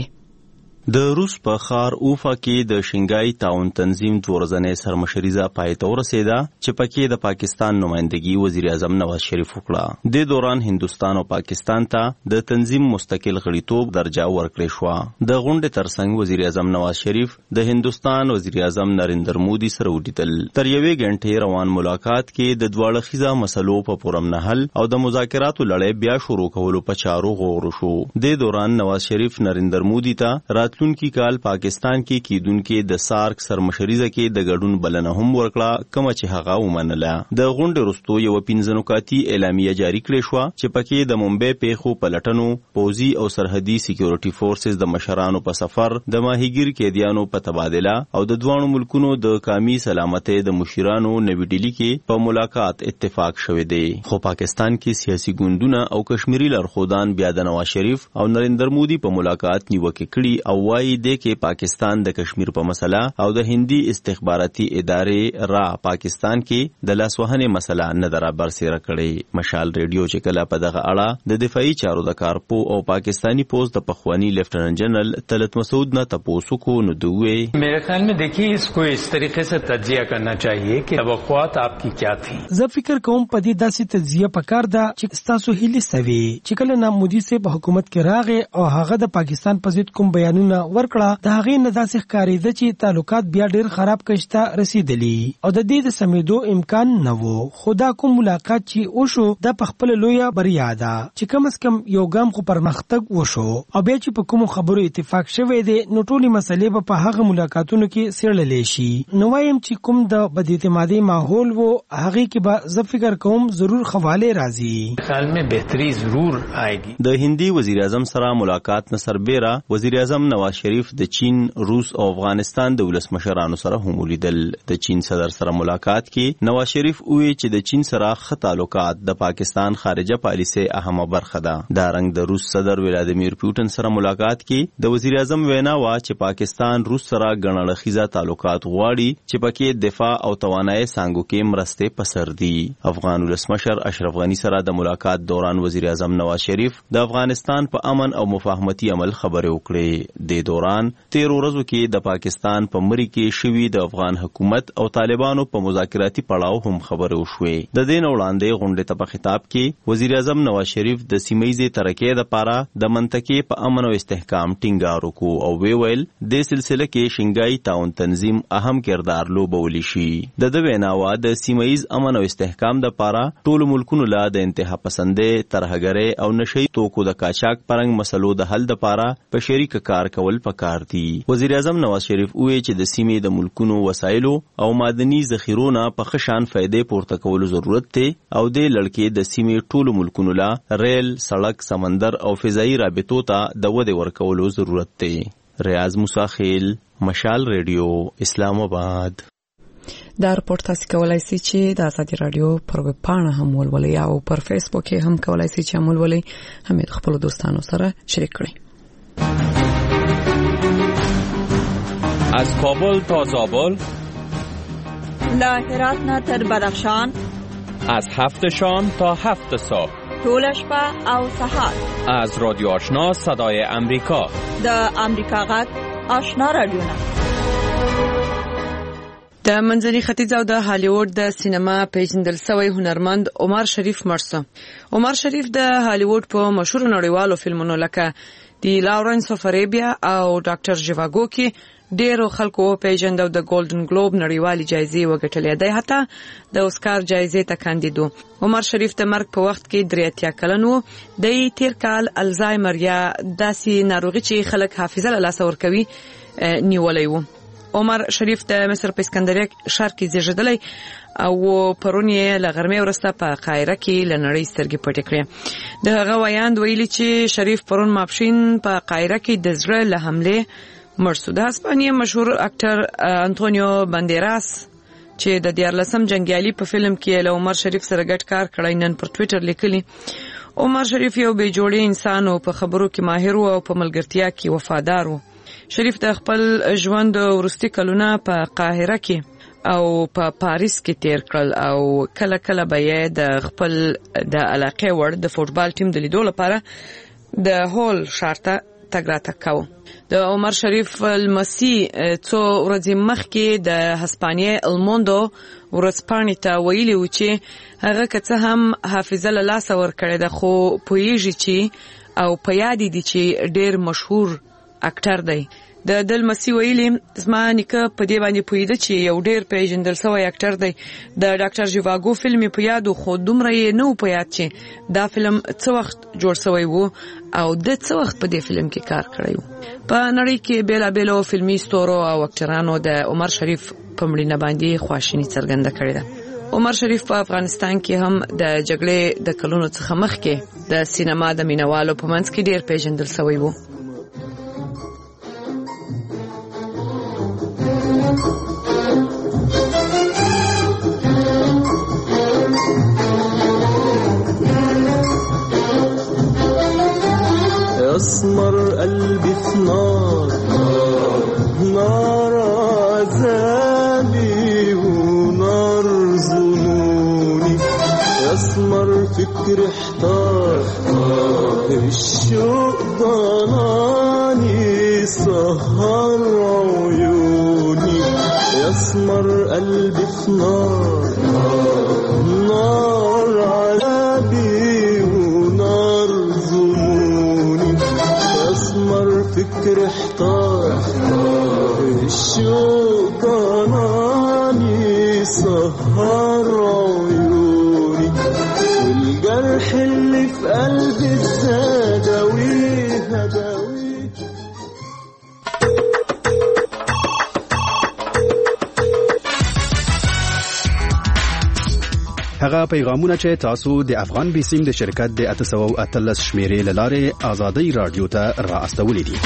S11: د روس په ښار اوفا کې د شنګای تعاون تنظیم څورزنې سرمشریزه پای ته ورسېده چې پکې د پاکستان نمائندګي وزیر اعظم نواز شریف وکړه. د دوران هندستان او پاکستان ته د تنظیم مستقل غړیتوب درجه ورکړې شو. د غونډې ترڅنګ وزیر اعظم نواز شریف د هندستان وزیر اعظم نریندر مودي سره ولیدل. تر یوې غنټې روان ملاقات کې د دواړه خیزه مسلو په پورم نهل او د مذاکراتو لړۍ بیا شروع کولو په چارو غور شو. د دوران نواز شریف نریندر مودي ته راتلونکي کال پاکستان کې کیدونکو د سارک سرمشریزه کې د ګډون بلنه هم ورکړه کوم چې هغه ومنله. د غونډې وروسته یو پنځه نکاتي اعلامیه جاری کړې شو چې پکې د ممبئی پیښو پلټنو، پوزي او سرحدي سکیورټي فورسز د مشرانو په سفر، د ماهیګیر قیدیانو په تبادله او د دوه ملکونو د قومي سلامتۍ د مشرانو نوې ډیلی کې په ملاقات اتفاق شوه دی. خو پاکستان کې سیاسي ګوندونه او کشمیری لارښودان بیا د نواز شریف او نریندر مودي په ملاقات نیوکه کړي او وايي د کې پاکستان د کشمیر په مسله او د هندي استخباراتي ادارې را پاکستان کې د لاسوهنې مسله نه درابر سره کړي. مشال ریډیو چې کله په دغه اړه د دفاعي چارو د کارپو او پاکستانی پوسټ د پخوانی لیفټننټ جنرال طلعت مسعود نه تاسو کو نو دوی
S12: میرے خیال میں دیکھیے اس کو اس طریقے سے تجزیہ کرنا چاہیے کہ توقعات آپ کی کیا تھی.
S13: زه فکر کوم په دې داسې تجزیه پکار ده چې تاسو هیله سوي چې کله نام مودي سه په حکومت کې راغی او هغه د پاکستان په ضد کوم بیانونه ورکړه د هغې نه داسې ښکارېده چې تعلقات بیا ډېر خراب کشته رسیدلی او د دې د سمېدو امکان نه و. خو دا کوم ملاقات چې وشو دا په خپله لویه بریا ده چې کم از کم یو ګام خو پرمختګ وشو او بیا چې په کومو خبرو اتفاق شوی دی نو ټولې مسلې به په هغه ملاقاتونو کې څېړلی شي. نو وایم چې کوم د بداعتمادۍ ماحول و هغې کې به زه فکر کوم ضرور خواله راځي.
S12: خیال میں بهتری ضرور آئیگی.
S11: د هندي وزیر اعظم سره ملاقات نه سربېره وزیر اعظم نواز شریف د چین، روس او افغانستان د ولسمشرانو سره هم ولیدل. د چین صدر سره ملاقات کې نواز شریف وویل چې د چین سره ښه تعلقات د پاکستان خارجه پالیسۍ اهمه برخه ده. دا رنګ د روس صدر ولادیمیر پوتین سره ملاقات کې د وزیر اعظم وینا وا چې پاکستان روس سره ګڼړخیزه تعلقات غواړي چې پکې دفاع او توانایي څنګه کې مرسته پسر دي. افغان ولسمشر اشرف غنی سره د ملاقات دوران وزیر اعظم نواز شریف د افغانستان په امن او مفاهمتي عمل خبرې وکړې. د دوران تیر ورځو کې د پاکستان په مری کې شوی د افغان حکومت او طالبانو په مذاکراتي پړاو هم خبرې وشوې. د دې نه وړاندې غونډې ته په خطاب کې وزیر اعظم نواز شریف د سیمه‌ییزې ترقۍ لپاره د منطقې په امن او استحکام ټینګار وکړ او وی ویل د سلسله کې شنګای تعاون تنظیم اهم کردار لوبولی شي. د دې ویناوه د سیمه‌ییز امن او استحکام لپاره ټول ملکونو لا د انتها پسندې ترهګرۍ او نشئی توکو د قاچاق پرنګ مسلو د حل لپاره په شریک کار کول پکار دي. وزیر اعظم نواز شریف وویل چې د سیمې د ملکونو وسایلو او معدني ذخیرونو په خشان فائدې پورته کولو ضرورت دی او د لړکې د سیمې ټولو ملکونو لا ریل، سړک، سمندر او فضایي رابطو ته د ودې ورکولو ضرورت دی. ریاض موسی خیل، مشال ریډیو، اسلام آباد.
S1: دا رپورټ تاسو کولای شئ چې د ازادي رادیو پر ویب پاڼه هم ولولئ او پر فیسبوک کې هم کولای شئ چې هم ولولئ، هم د خپل دوستانو سره شریک کړئ.
S14: از کابل تا زابل،
S15: له هرات نه تر بدخشان،
S14: از هفت شام تا هفت صبح،
S15: طول شپه او سهار،
S14: از رادیو آشنا صدای امریکا،
S15: د امریکا غږ آشنا رادیو.
S1: د منځني ختیځ او د هالیوډ د سینما پیژندل شوی هنرمند عمر شریف مرسو. عمر شریف د هالیوډ په مشهور نړیوالو فلمونو لکه دی لاورنس اف اریبیا او ډاکټر ژواګو کې ډیرو خلکو پیژند او د ګولډن ګلوب نړیوالې جایزې وګټلې. دی حتی د اوسکار جایزې ته کاندیدو. عمر شریف د مرګ په وخت کې درې اتیا کلن و. د تیر کال الزایمر یا داسې ناروغي چې خلک حافظه له لاسه ورکوي نیولې و. عمر شریف د مصر په اسکندریه ښار کې زیږیدلی او پرون یې له غرمې وروسته په قاهره کې له نړۍ سترګې پټې کړې. د هغه ویاند ویلي چې شریف پرون ماپښین په قاهره کې د زړه له حملې مړ شو. د هسپانیې مشهور اکټر انټونیو باندیراس چې د دیارلسم جنګیالي په فلم کې له عمر شریف سره ګډ کار کړی نن پر ټویټر لیکلی عمر شریف یو بې جوړې انسان او په خبرو کې ماهر او په ملګرتیا کې وفادار و. شریف د خپل ژوند وروستي کلونه په قاهره کې او په پاریس کې تیر کړل او کله کله به یې د خپل د علاقې وړ د فوټبال ټیم د لیدو لپاره د هول ښار ته تګ راتګ کاوه. د عمر شریف لمسي څو ورځې مخکې د هسپانیې الموندو ورځپاڼې ته ویلي و چې هغه که څه هم حافظه له لاسه ورکړې ده خو پوهیږي چې او په یاد دي چې ډیر مشهور اکټر دی. د دلمسی ویلي زما نیکه په دې باندې پوهیده چې یو ډیر پیژندل شوی اکټر دی. د ډاکټر ژواګو فلم په یاد خو دومره یې نه په یاد چې دا فلم څه وخت جوړ شوی وو او د څه وخت په دې فلم کې کار کړی وو. په نړۍ کې بیلابیلو فلمي ستورو او اکټرانو د عمر شریف په مړینه باندې خواشیني څرګنده کړې ده. عمر شریف په افغانستان کې هم د جګړې د کلونو څخه مخکې د سینما د مینوالو په منځ کې ډیر پیژندل شوی وو.
S16: أسمر قلبي في نار نار عذابي ونار ظنوني يسمر فكري احتار الشوق ضناني سهر عيوني يسمر قلبي في نار نار عذابي ونار ظنوني يسمر فكري احتار الشوق ضناني سهر عيوني والجرح اللي في قلبي الزادوي هداوي.
S17: هغه پیغامونه چې تاسو د افغان بیسیم د شرکت د اته سوه او اتلس شمیرې لاره آزادۍ رادیو ته راستولې دي.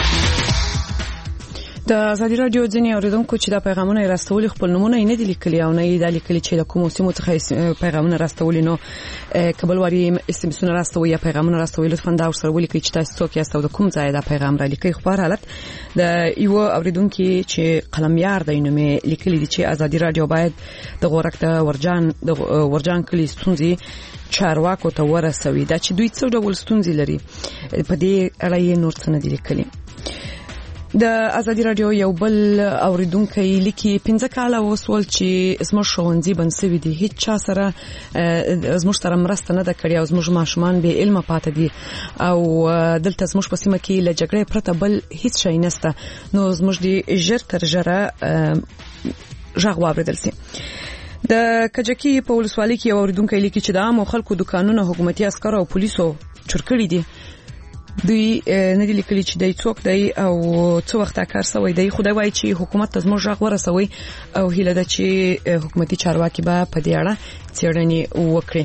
S1: د ازادي رادیو ځینې اوریدونکو چې دا پیغامونه راستولي خپل نمونه نه دي لیکلي او نه یې د لیکلي چې د کومو سیمو څخه پیغامونه راستولي نو کبل واري اس ام اس راستوي یا پیغامونه راستوي لطفا دا ورسره ولیکئ چې تاسو څوک یاست او د کوم ځای دا پیغام را لیکئ. خو په حالت د یو اوریدونکو چې قلمیار دی نو مې لیکلي دي چې ازادي رادیو باید د غورک د ورجان د ورجان کلی ستونزې چارواکو ته ورسوي دا چې دوی څو ډول ستونزې لري په دې اړه یې نور څه نه دي لیکلي. د ازادي رادیو یو بل اوریدونکو لیکي پنځه کاله وسول چې زموږ ښوونځي بند شوي دي، هیڅ چا سره زموږ سره مرسته نه ده کړې او زموږ ماشومان بې علمه پاتې دي او دلته زموږ په سیمه کې له جګړې پرته بل هیڅ شی نشته. نو زموږ د ژر تر ژره غږ واوریدل شي. د کجکی په ولسوالۍ کې یو اوریدونکو لیکي چې د عامو خلکو دکانونه حکومتي عسکر او پولیسو چور کړي دي. دوی نه دي لیکلي چې دای څوک دی او څو وخت کار سوی دی. خدای وایي چې حکومت ته زموږ غږ ورسوي او هیله ده چې حکومتي چارواکي به په دې اړه څېړنې وکړي.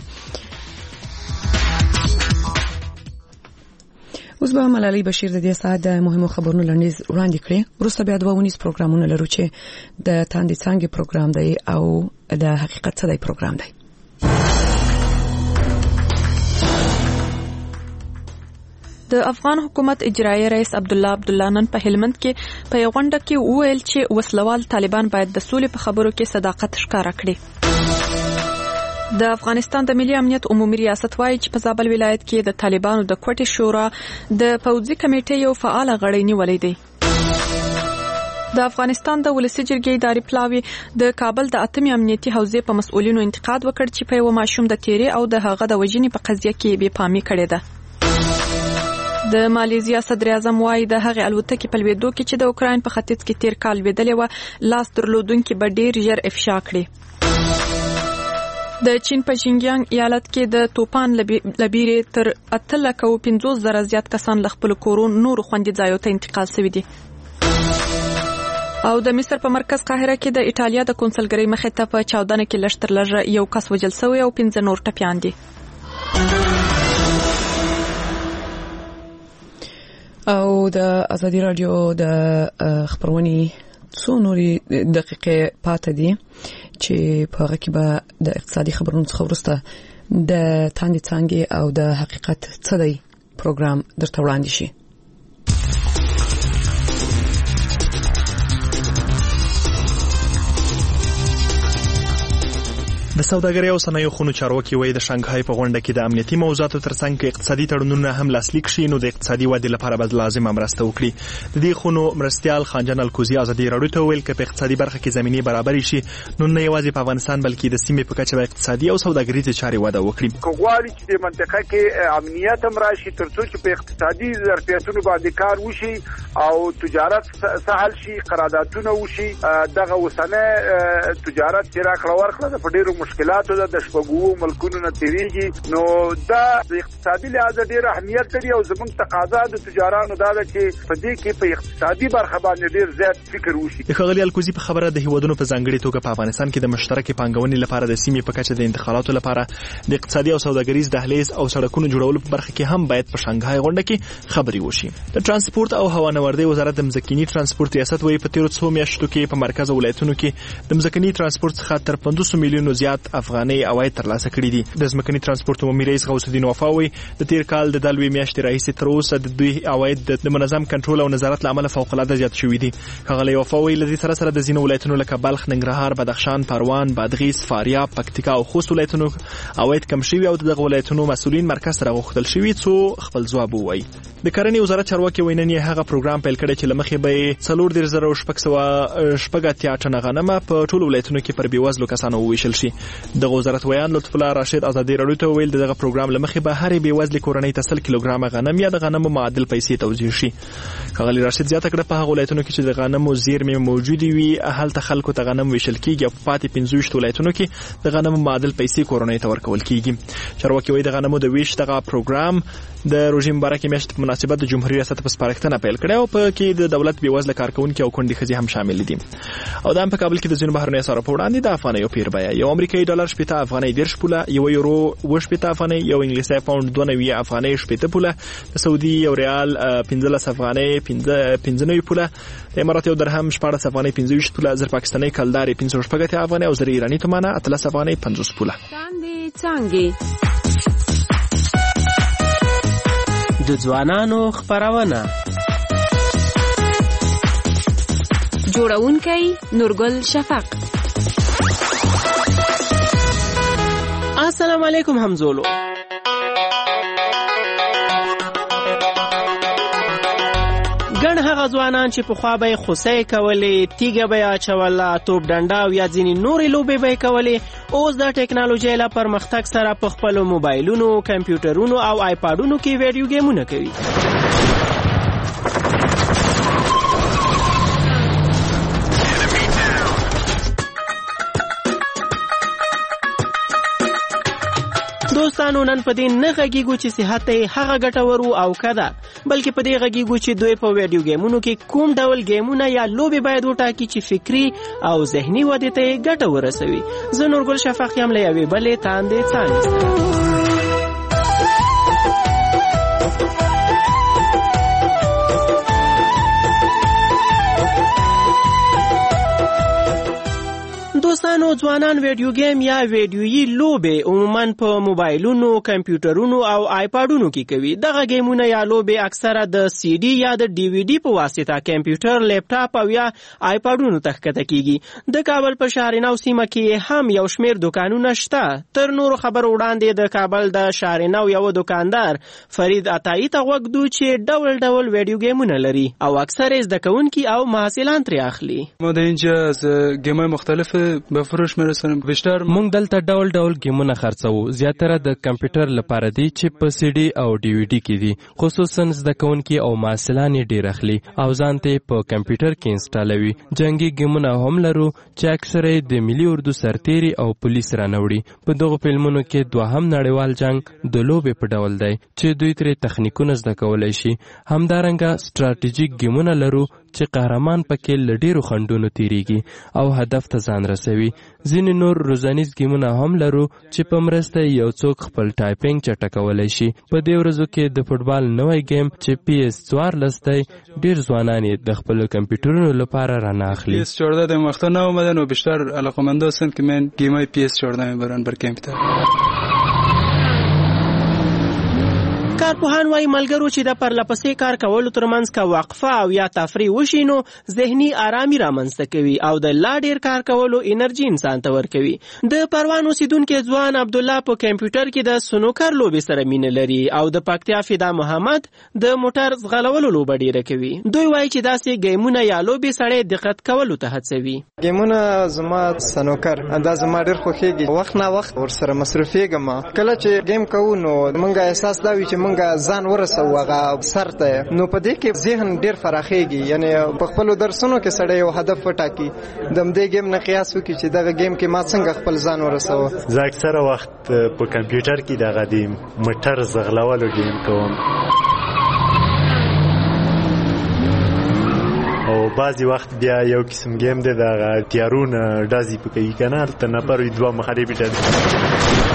S1: اوس به ملالۍ بشیر د دې ساعت د مهمو خبرونو لنډیز وړاندې کړي. وروسته بیا دوه ونیز پروګرامونه لرو چې د تاندې څانګې پروګرام دی او د حقیقت څه دی پروګرام دی.
S4: د افغان حکومت اجرایي رئیس عبدالله عبدالله نن په هلمند کې په یو غونډه کې وویل چې وسلوال طالبان باید د سولې په خبرو کې صداقت ښکاره کړي. د افغانستان د ملي امنیت عمومي ریاست وایي چې په زابل ولایت کې د طالبانو د کوټې شورا د پوځي کمیټې یو فعال غړی نیولې دی. د افغانستان د ولسي جرګې اداري پلاوی د کابل د اتمې امنیتي حوزې په مسؤلینو انتقاد وکړ چې په یو ماشوم د تیری او د هغه د وژنې په قضیه کې بې پامي کړې ده. د مالیزیا صدر اعظم وايي د هغې الوتکې په لویدو کې چې د اوکراین په ختیځ کې تیر کال لویدلې و لاس درلودونکي به ډیر ژر افشا کړي. د چین په شینجیانګ ایالت کې د توپان لبیرې تر اته لکه او پنځوس زره زیات کسان له خپل کورونو نور خوندي ځایونو ته انتقال شوي دي. او د مصر په مرکز قاهره کې د ایټالیا د کونسلګرۍ مخې ته په چاودنه کې لږ تر لږه یو کس وژل شوی او پنځه نور ټپیان دي. او د ازادي رادیو د خبرونې څو نوري دقیقې پاتې دي چې په هغه کې به د اقتصادي خبرونو څخه وروسته د تاندې څانګې او د حقیقت څه دی پروګرام درته وړاندې شي.
S2: د سوداګرۍ او صنایعو خونو چارواکي وایي د شانګهای په غونډه کې د امنیتي موضوعاتو ترڅنګ کې اقتصادي تړونونه هم لاسلیک شي نو د اقتصادي ودې لپاره به لازم مرسته وکړي. د دې خونو مرستيال خانجان الکوزي ازادي رادیو ته ویل چې په اقتصادي برخه کې زمینه برابر شي نو نه یوازې په افغانستان بلکې د سیمې په کچه اقتصادي او سوداګریزه چارې وده وکړي.
S18: کوغواړي چې د منطقه کې امنیت هم راشي ترڅو چې په اقتصادي ظرفیتونو باندې کار وشي او تجارت سهل شي، قراردادونه وشي. دغه وسنه تجارت چې راکړه ورکړه په ډیرو مشکلاتو د شپږو ملکونو نه تیریږي نو دا د اقتصادي لحاظ ډیر اهمیت لري او زموږ تقاضا د تجارانو دا ده چې په دې کې په اقتصادي برخه باندې ډیر زیات فکر وشي.
S2: د خغلی الکوزي په خبره د هیوادونو په ځانګړي توګه په افغانستان کې د مشترکې پانګونې لپاره د سیمې په کچه د انتقالاتو لپاره د اقتصادي او سوداګریز دهلیز او سړکونو جوړولو په برخه کې هم باید په شانګهای غونډه کې خبري وشي. د ترانسپورت او هوانوردی وزارت د مزکني ترانسپورت ریاست وایي په تیرو څو میاشتو کې په مرکز ولایتونو کې د مزکني ترانسپورت څخه تر پنځوس میلیونو زیات افغاني عواید ترلاسه کړي دي. د ځمکني ترانسپورت عمومي رئیس غوث الدین وفاوي د تیر کال د دلوي میاشتې راهیسې تر اوسه د دوی عواید د منظم کنټرول او نظارت لامل فوق العاده زیات شوي دي. هغه وفاوي لدی سره سره د زینو ولایتونو لکه بلخ، ننګرهار، بدخشان، پروان، بادغیس، فاریاب، پکتیکا او خوست ولایتونو عواید کم شوي او دغه ولایتونو مسؤلین مرکز سره غوښتل شوي څو خپل ځواب ووایي. د کرنې وزارت چارواکي ویننې هغه پروګرام پیل کړی چې لمخې به څلور ډیر زره شپږ سوه شپږ اتیا ټنه غنم په ټولو ولایتونو کې پر بیوزلو کسانو وویشل شي. د وزارت ویان لطف الله راشد ازادي رادیو ته ویل دغه پروګرام لمخې به هرې بیوزلې کورنۍ ته سل کیلوګرام غنم یا د غنمو معادل پیسې توزیع شي. خغلی راشد زیاته کړه په هغه ولایتونو کې چې د غنمو زیرمې موجودې وي هلته خلکو ته غنم ویشل کیږي او په پاتې پنځه ویشت ولایتونو کې د غنمو معادل پیسې کورنۍ ته ورکول کیږي. چارواکي وایي د غنمو د ویش دغه پروګرام د روژې مبارکې میاشتې په مناسبت د جمهوریت ریاست په سپارښتنه پیل کړې او په کې د دولت بیوزله کارکونکو او کونډې ښځې هم شامل دي. او دا په کابل کې د ځینو بهرنیو اسعارو په وړاندې د افغانیو پیر بیه یو امریکایي ډالر شپږ افغاني دېرش پوله، یو یورو اووه شپږ افغاني، یو انګلیسي پاوند دوه نوي افغاني شپږ پوله، د سعودي یو ریال پنځلس افغاني پنځه نوي پوله، د امارات یو درهم شپاړس افغاني پنځه ویشت پوله، زر پاکستاني کلداري پنځه شپږ افغاني او زر ایراني تومانه اتلس افغاني پنځوس پوله.
S19: تاندې څانګې
S14: د ځوانانو خبرونه
S19: جوړونکی نورګل شفق.
S14: السلام علیکم همزولو. ګڼ هغه هغه ځوانان چې پخوا به یې خوسۍ کولې، تیږه به یې اچوله، توپ ډنډه او یا ځینې نورې لوبې به یې کولې، اوس د ټیکنالوژۍ له پرمختګ سره په خپلو موبایلونو، کمپیوټرونو او آیپاډونو کې ویډیو ګیمونه کوي. دوستانو نن په دې نه غږیږو چې صحت یې هغه ګټور او کده، بلکې په دې غږیږو چې دوی په ویډیو ګیمونو کې کوم ډول ګیمونه یا لوبې باید وټاکي چې فکري او ذهني ودې ته یې ګټه ورسوي. زه نورګل شفق یم له یوې بلې تاندې څانګې سره. دوستانو ځوانان ویډیو گیم یا ویډیویي لوبې عموماً په موبایلونو، کمپیوټرونو او آیپاډونو کې کوي. دغه گیمونه یا لوبې اکثره د سی ډي یا د ډي وي ډي په واسطه کمپیوټر، لیپټاپ او یا آیپاډونو ته ښکته کیږي. د کابل په شارنو سیمه کې هم یو شمیر دکانونه شته. تر نورو خبرو وړاندې د کابل د شارنو یو دکاندار فرید عطایی ته غوږ دو چې ډول ډول ویډیو گیمونه لري او اکثر زده کوونکي او محصلان ترې اخلي.
S20: ما د اینجا از گیم‌های مختلف به فروش میرسونم. بیشتر مونږ دلته ډول ډول گیمونه خرڅوو. زیاتره د کمپیوټر لپاره دي چې په سی ډي او ډي وي ډي کې دي. خصوصا زده کوونکي او محصلان یې ډیر اخلي او ځان ته په کمپیوټر کې انسټالوي. جنگي گیمونه هم لرو چې اکثره د ملي اردو سرتیري او پولیس رانوړي. په دغه فلمونو کې دوهم نړیوال جنگ د لوبې په ډول دی چې دوی ترې تخنیکونه زده کولای شي. همدارنګه ستراتیژیک گیمونه لرو چې قهرمان پکې له ډیرو خنډونو تیریږي او هدف ته ځان رسوي. ځینې نور روزانیز گیمونه هم لرو چې په مرسته یو څوک خپل ټایپینګ چټکولی شي. په دې ورځو کې د فوټبال نوی گیم چې پی اس چهارلس دی ډیر ځوانان یې د خپلو کمپیوټرونو لپاره رانه اخلي. پی اس چهارده د وقتا نیومدن و بیشتر علاقه‌مند هستند که من گیم‌های پی اس چهارده میبرن بر کامپیوتر.
S14: کارپوهان وايي ملګرو چې د پرلپسې کار کولو ترمنځ که وقفه او یا تفریح وشي نو ذهني آرامي رامنځته کوي او د لا ډیر کار کولو انرژي انسان ته ورکوي. د پروان اوسیدونکي ځوان عبدالله په کمپیوټر کې د سنوکر لوبې سره مینه لري او د پکتیا فدا محمد د موټر ځغلولو لوبه ډیره کوي. دوی وايي چې داسې گیمونه یا لوبې سړی دقت کولو ته هڅوي.
S21: گیمونه زما سنوکر دا زما ډیر خوښیږي. وخت نه وخت ورسره مصرفیږم. کله چې گیم کوو نو موږ احساس دا وي چې موږ ځان ورسو هغه سر ته، نو په دې کې ذهن ډیر فراخيږي. یعنی په خپل درسونو کې سړی یو هدف وټاکي د دې گیم نه قیاس وکړي چې دغه گیم کې ما څنګه خپل ځان ورسو.
S22: زه اکثره وخت په کمپیوټر کې دغه د موټر ځغلولو گیم کوم او بعضی وخت بیا یو قسم گیم دی دغه تیارونه ډازې پکوي کنه هلته نفر وي دوه مخربې ډلې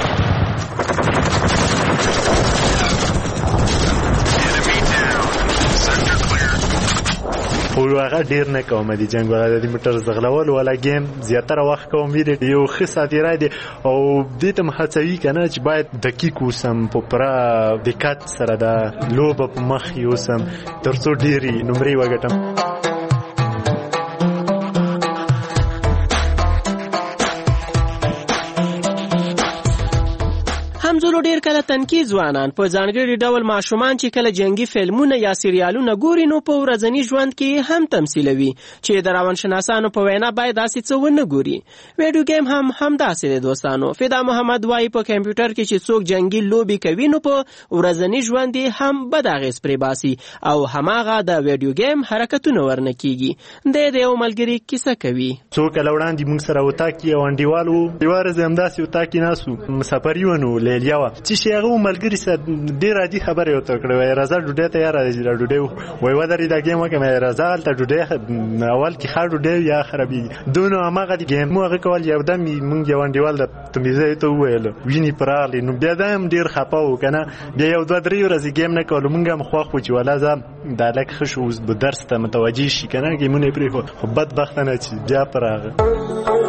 S22: خو هغه ډیر نه کوم دي جنگ ولا د موټر ځغلول ولا گیم زیاتره وخت کوم ویډیو یو ښه ساتیرا دي او دې ته مخاطوي کنه چې باید دقیق اوسم په پوره دقت سره دا لوبه په مخ یوسم ترڅو ډیری نمرې وګټم.
S14: همزولو ډیر کله تنکي ځوانان په ځانګړي ډول ماشومان چې کله جنگي فلمونه یا سریالونه ګوري نو په ورځني ژوند کې هم تمثیلوي چې د روانشناسانو په وینا باید داسې څه ونه ګوري. ویډیو گیم هم همداسې دی دوستانو. فدا محمد وايي په کمپیوټر کې چې څوک جنگي لوبي کوي نو په ورځني ژوند هم بد اغېز پرې باسي او هماغه د ویډیو گیم حرکتونه ورنه کیږي. د دې یو ملګری کیسه کوي.
S22: څوک لوړاندې موږ سره وتاکي او انډیوالو دیوار زمداسي وتاکي ناسو مسافر یو لیلیاوه چې شي هغه ملګری سره ډیر عادي خبره وته کړې راځه ډوډۍ ته یاره ډوډۍ وای ودرې دا گیم وکم راځه ته ډوډۍ اول کې خاړ ډوډۍ یا خرابي دونه هغه گیم مو هغه کول یو دم مونږ یو انډیوال د تمیزه ته ویل ویني پرالي نو بیا دم ډیر خپاو کنه بیا یو دوه درې ورځې گیم نه کول مونږ هم خو خو چې ولا ځم د الک خش اوس به درس ته متوجي شي کنه گیمونه پرې خو بدبختانه چې بیا پراغه.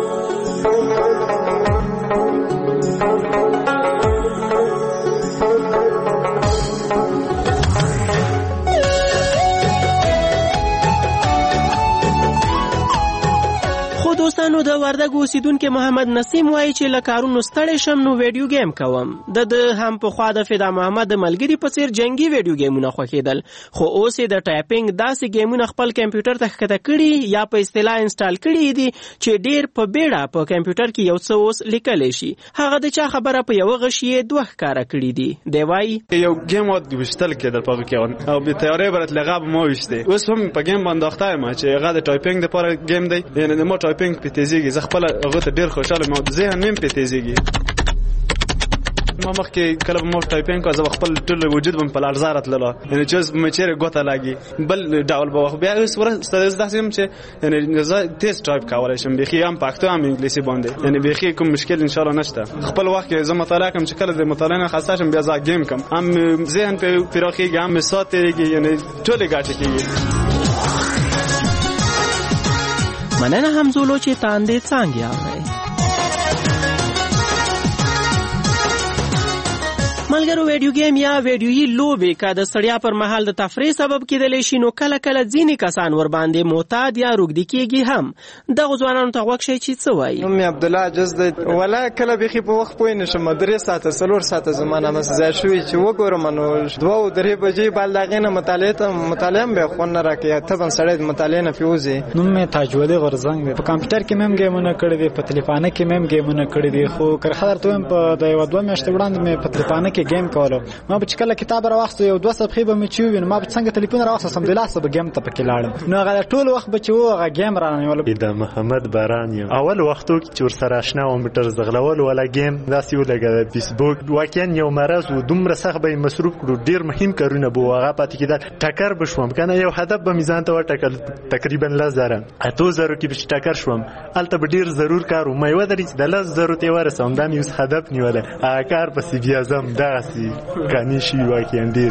S14: نو د وردګ اوسیدونکو محمد نسیم وایي چې لکارونو ستړی شم نو ویډیو گیم کوم. د د هم په خوا د فدا محمد ملګری په څیر جنگي ویډیو گیمونه خوښیدل، خو اوس د ټایپینګ داسې گیمونه خپل کمپیوټر ته ښکته کړي یا په اصطلاح انسټال کړي دي چې ډیر په بیړه په کمپیوټر کې یو څه اوس لیکلی شي. هغه د چا خبره په یو غشي دوه ښکارا کړي دي. دی وایي
S3: یو گیم واد وشتل کېدل په کې او به تیاری برات لغاب ما وشته. اوس هم په گیم باندې اخته ما چې هغه د ټایپینګ لپاره گیم دی، یعنی د ما ټایپینګ په تیزیږي. زه خپل هغه ته ډیر خوشاله ما ذهن مې په تیزیږي. ما مخکې کله ما ټایپینګ کوم زه خپل ټول وجود بم په لارزارت لاله، یعنی چې مې چیرې ګوته لاګي بل ډول به وخت بیا اوس ورسته داسې هم چې یعنی زه تیز ټایپ کولای شم، بخي هم پښتو هم انګلیسي باندې، یعنی بخي کوم مشکل ان شاء الله نشته. خپل وخت کې زه مطالعه کوم چې کله د مطالعه نه خاصه شم بیا زه گیم کوم، هم ذهن په پراخیږي هم ساتيږي، یعنی ټول ګټه کوي.
S14: مننه همزولو چې تاندې څنګه یاوي. ملګرو ویډیو گیم یا ویډیویي لوبې که د ستړیا پر مهال د تفریح سبب کېدلی شي نو کله کله ځینې کسان ور باندې معتاد یا روږدي کېږي هم. دغو ځوانانو ته غوږ شئ چې څه وایي.
S21: نوم مې عبدالله عجز دی. ولا کله بیخي په وخت پوه نه شم، درې ساعته څلور ساعته زما نامه ځای شوي چې وګورم نو دوه درې بجې بل د هغې نه مطالعې ته مطالعه هم بیا خوند نه راکوي، طبعا سړی د مطالعې نه فې وځي.
S5: نوم مې تاجودي غورزنګ دی. په کمپیوټر کې مې هم ګیمونه کړي دي، په تلیفانه کې مې هم ګیمونه کړي دي، خو که خبر ته وایم په د یوه دوه میاشتې وړاندې مې په تلیفانه کې گیم کولو. ما به چې کله کتاب راواخیستو یو دوه صفحې به مې چې ووینو ما به څنګه تلیفون راواخیستو سمدلاسه به ګیم ته پکې لاړم. نو هغه ټول وخت به چې و هغه ګیم رانیولم.
S22: د محمد باران یم. اول وختو کې چې ورسره اشنا وم موټر زغلول ولا ګیم داسې ولګېده. فیسبوک واقعا یو مرض و، دومره سخت به یې مصروف کړو، ډېر مهم کارونه به وو هغه پاتې کېدل. ټکر به شوم که نه یو هدف به مې ځان ته وټاکل تقریبا لس زره اتو زرو کې به چې ټکر شوم هلته به ډېر ضرور کار و. ما یې ودرېد چې د لس زرو ته یې ورسوم، دا مې اوس هدف نیولی، هغه کار پسې بیا ځم. دغسې قانع شوي واقعا ډېر.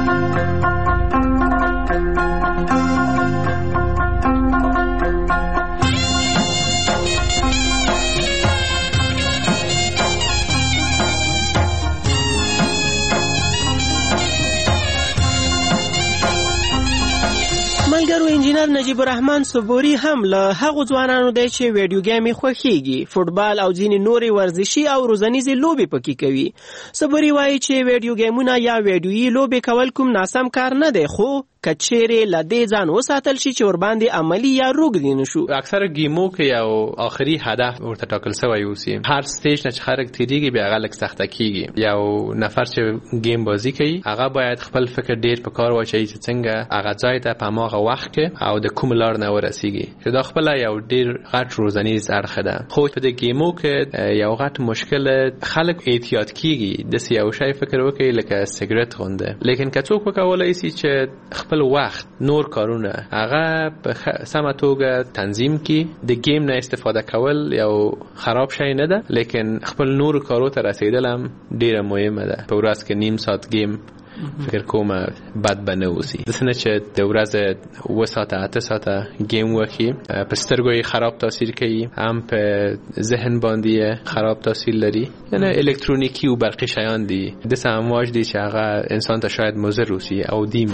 S14: ملګرو انجینر نجیب الرحمن صبوري هم له هغو ځوانانو دی چې ویډیو ګیم یې خوښیږي، فوټبال او ځینې نورې ورزشي او روزنیزې لوبې پکې کوي. صبوري وایي چې ویډیو ګیمونه یا ویډیویي لوبې کول کوم ناسم کار نه دی، خو کچېرې له دې ځان وساتل شي چې ورباندې عملي یا روږدي نه شو.
S23: اکثر ګیمو کې یو آخري هدف ورته ټاکل شوی اوسي، هر سټیج نه چې خلک تیریږي بیا هغه لږ سخته کېږي. یو نفر چې گیم بازی کوي هغه باید خپل فکر ډېر په کار واچوي چې څنګه هغه ځای ته په هماغه وخت کې او د کوم لار نه ورسیږي، چې دا خپله یو ډېر غټ روزنیز اړخ ده. خو په دې ګیمو کې یو غټ مشکل خلک احتیاط کېږي، داسې یو شی فکر وکړي لکه سیګرټ غونډه. لیکن که څوک وکولی شي چې خپل وخت نور کارونه هغه په سمه توګه تنظیم کی، د گیم نه استفاده کول یو خراب شی نه ده، لیکن خپل نور کارو ته رسیدل هم ډیره مهمه ده. په ورځ کې نیم ساعت گیم فکر کوم بد به نه اوسي، داسې نه چې د ورځې اوه ساعته اته ساعته گیم وکړي، په سترګو یې خراب تاثیر کوي، هم په ذهن باندې خراب تاثیر لري. یعنی الکترونیکی و برقی شیان دي داسې امواج دي چې هغه انسان ته شاید مضر اوسي او دیم.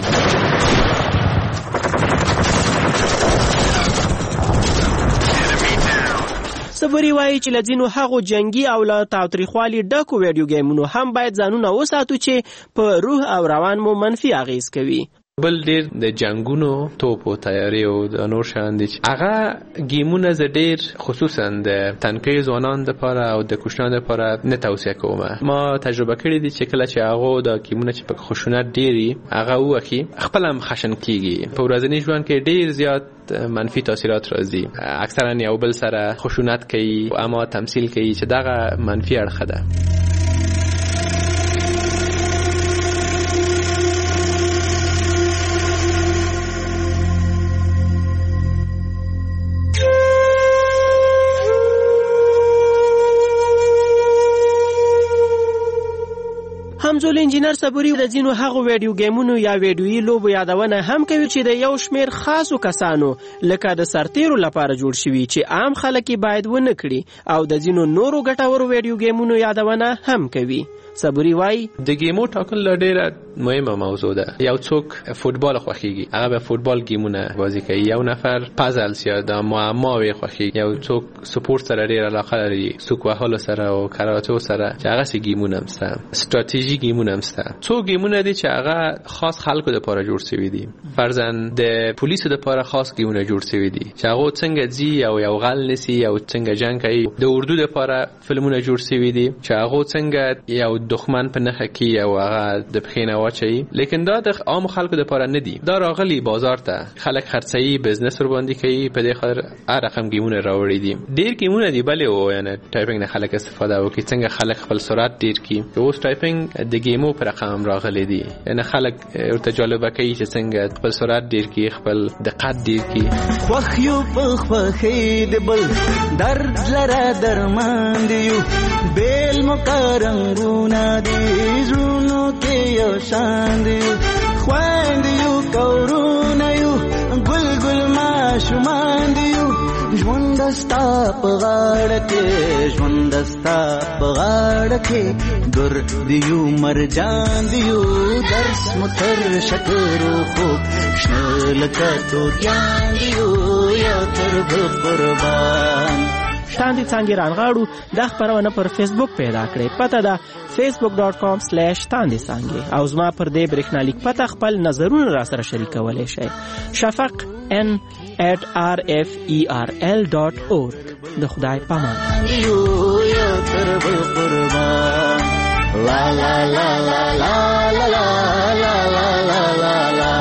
S14: صبوري وایي چې له ځینو هغو جنګي او له تاوتریخوالي ډکو ویډیو ګیمونو هم باید ځانونه وساتو چې په روح او روان مو منفي اغیز کوي.
S23: بل ډیر د جنگونو توپ او تیاری او د نور شان دي هغه گیمونه ز ډیر خصوصا د تنکي ځوانان لپاره او د کوشنان لپاره نه توصیه کوم. ما تجربه کړې دي چې کله چې هغه د گیمونه چې په خشونت ډیری هغه وکي خپل هم خشن کیږي، په ورځني ژوند کې ډیر زیات منفي تاثیرات راځي. اکثرا یو بل سره خشونت کوي اما تمثيل کوي چې دغه منفي اړخ ده.
S14: همزول انجینر صبوري د ځینو هغو ویډیو گیمونو یا ویډیویي لوبو یادونه هم کوي چې د یو شمیر خاصو کسانو لکه د سرتیرو لپاره جوړ شوي چې عام خلک باید ونه کړي، او د ځینو نورو ګټورو ویډیو گیمونو یادونه هم کوي. صبوري وای
S23: د گیمو ټاکل ډیره مهمه موضوع ده. یو څوک فوتبال خوښیږي هغه به فوتبال گیمونه بازی کوي، یو نفر پازلز یا د معماوي خوښیږي، یو څوک سپورت سره ډیر علاقه لري، څوک وهلو سره او کراته سره چې هغه سي گیمونه هم سره استراتیژي گیمونه هم سره. څو گیمونه دي چې هغه خاص خلکو لپاره جوړ شوی دي، فرضاً د پولیسو لپاره خاص گیمونه جوړ شوی دي چې هغه څنګه ځي او یو غل نسی او څنګه جنگ کوي. د اردو لپاره فلمونه جوړ شوی دي چې هغه څنګه یو دښمن په نخ کې او هغه د بخینه واچي. لیکن دا د عام خلکو لپاره نه دي، دا راغلي بازار ته، خلک خرڅي بزنس ور باندې کوي، په دې خاطر هر رقم گیمونه راوړي دي. ډیر گیمونه دي بلې او یعنی ټایپینګ نه خلک استفاده وکړي، څنګه خلک خپل سرعت ډیر کی. اوس ټایپینګ د گیمو پر رقم راغلي دي، یعنی خلک ورته جالبه کوي چې څنګه خپل سرعت ډیر کی، خپل دقت ډیر کی.
S16: خوخیو په خوخی د بل درد لره درمان دیو، بیل مقرنګونه دی زونو کې یو شان دیو، خوان دیو کورونه یو ګل ګل ما شومان دیو، ژوند ستا په غاړه کې ژوند ستا په غاړه کې ګر دیو مرجان دیو، درس متر شکر خو شنه لکه توریان دیو یا تر قربان.
S14: تاندې څنګه رانغاړو د خبرونه پر فیسبوک پیدا کړئ، پته ده facebook dot com slash تاندې څنګه، او زما پر دې برېښنالیک پته خپل نظرونه را سره شریکولای شئ. شفق n at r f e r l dot org. د خدای پامان.
S16: لا لا لا لا لا لا لا لا لا لا لا.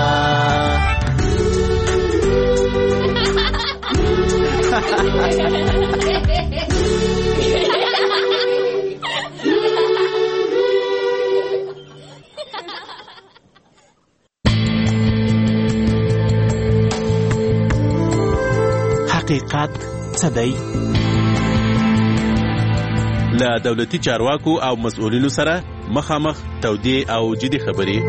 S14: حقیقت څه دی؟
S11: له دولتي چارواکو او مسؤلینو سره مخامخ تودې او جدي خبرې.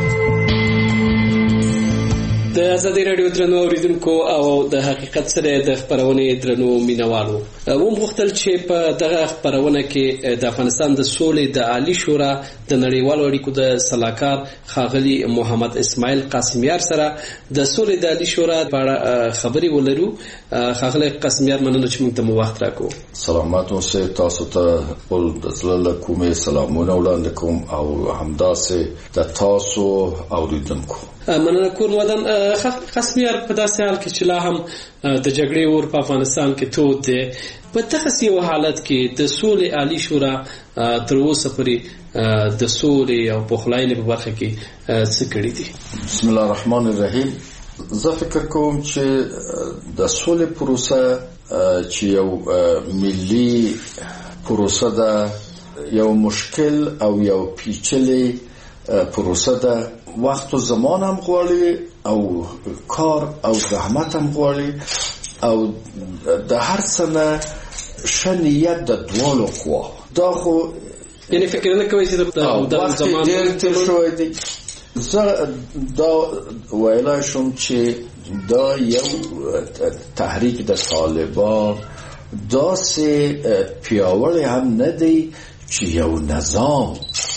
S6: د ازادي رادیو درنو اوریدونکو او د حقیقت سره د خبرونې درنو مینوالو، و مختل چې په دغه خبرونه کې د افغانستان د سولې د عالی شورا د نړیوالو اړیکو د صلاحکار ښاغلي محمد اسماعیل قاسمیار سره د سولې د عالی شورا په اړه خبرې ولرو. ښاغلي قاسمیار، مننه چې موږ ته مو وخت راکړو.
S7: سلامات اوسئ. تاسو ته ټول د زړه کومې سلامونه وړاندې کوم او همداسې د تاسو اوریدونکو.
S6: مننه کوم. ودان قاسمیار، په داسې حال کې چې لا هم د جګړې اور په افغانستان کې تود دی، په دغسې یو حالت کې د سولې عالی شورا تر اوسه پورې د سولې او پخلاینې په برخه کې څه کړي دي؟
S7: بسم الله الرحمن الرحیم. زه فکر کوم چې د سولې پروسه چې یو ملي پروسه ده، یو مشکل او یو پیچلې پروسه ده، وخت و زمان هم غواړي او کار او زحمت هم غواړي او د هر څه نه ښه نیت د دواړو خوا. دا خو
S6: یعنی فکر نه کوئ چې د
S7: زمان ډېر تېر شوی دی. زه دا ویلای شم چې دا یو تحریک د طالبان داسې پیاوړی هم نه دی چې یو نظام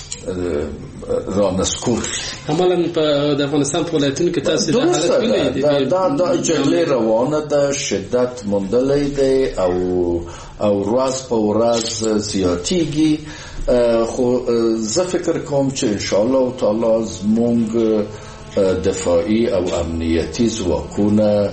S7: را نسکور
S6: عملاً په د افغانستان په ولایتونو کې تاسو د حالت وینئ
S7: دا دا جګړه روانه ده، شدت موندلی دی او او ورځ په ورځ زیاتیږي. خو زه فکر کوم چې ان شاء الله تعالی زموږ دفاعي او امنیتي ځواکونه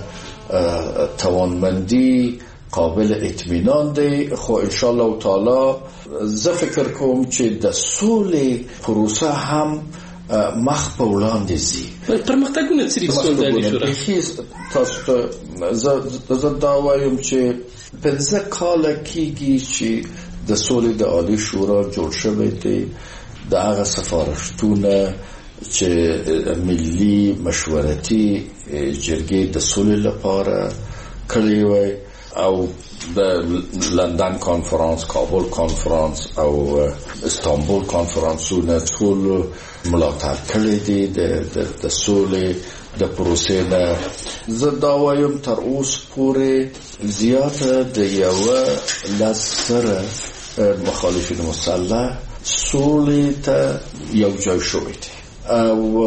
S7: توانمندي قابل اطمینان دی. خو ان شاء الله تعالی زه فکر کوم چې د سولې پروسه هم مخ په وړاندې ځي.
S6: پرمختګونه څه دي په سولې د عالی شورا؟
S7: تاسو ته زه دا وایم چې پنځه کاله کېږي چې د سولې د عالی شورا جوړ شوی دی. د هغه سفارشتونه چې ملي مشورتي جرګې د سولې لپاره کړی وای او د لندن کانفرانس، کابل کانفرانس او استانبول کانفرانسونه ټول ملاتړ کړی دي د سولې د پروسې نه. زه دا وایم تر اوسه پورې زیاته د یوه لس زره مخالفین مسلح سولې ته یو ځای شوی دی او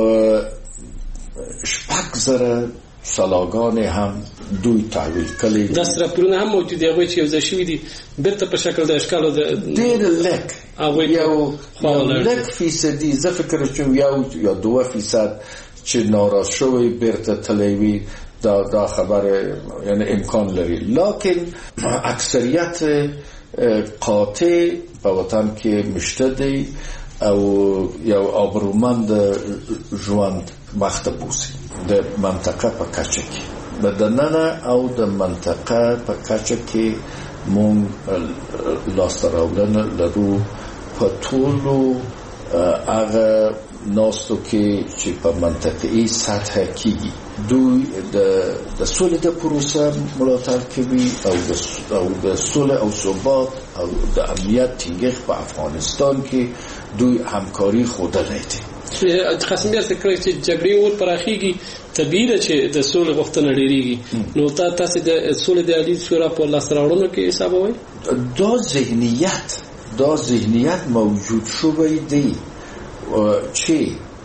S7: شپږ زره سلاګانې هم دوی تحویل کړي.
S6: دا راپورونه هم موجود دي هغه چې یو ځای شوي دي بیرته په شکل د اشکالو د
S7: ډېر لږ یو لږ فیصدي زه فکر کوم یو یا دوه فیصد چې ناراض شوی بیرته تللی وي دا دا خبره یعنی امکان لري، لکن اکثریت قاطع په وطن کې مشته دی او یو آبرومند ژوند مخته بوسي د منطقه په کچه کې د دننه او د منطقه په کچه کې مونږ لاسته راوړنه لرو په ټولو هغه ناستو کې چې په منطقي سطح کېږي. دوی د د سولې د پروسه ملاتړ کوي او د او د سولې او ثبات او د امنیت ټینګښت په افغانستان کې دوی همکاري ښودلې ده.
S6: قاسم بیا څه کوي چې جګړې ور پراخیږي طبیعي ده چې د سولې غوښتنه ډېریږي، نو تاسو د سولې د عالی شورا په لاس راوړلو کې حسابوي؟
S7: دا ذهنیت دا ذهنیت موجود شوی دی چې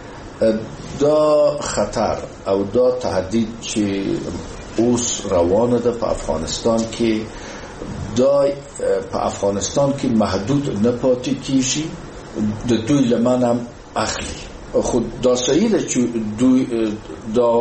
S7: دا خطر او دا تهدید چې اوس روانه ده په افغانستان کې دا په افغانستان کې محدود نه پاتې کیږي، د دوی لمن هم اخلي. خود دا صحیح ده چې دوی دا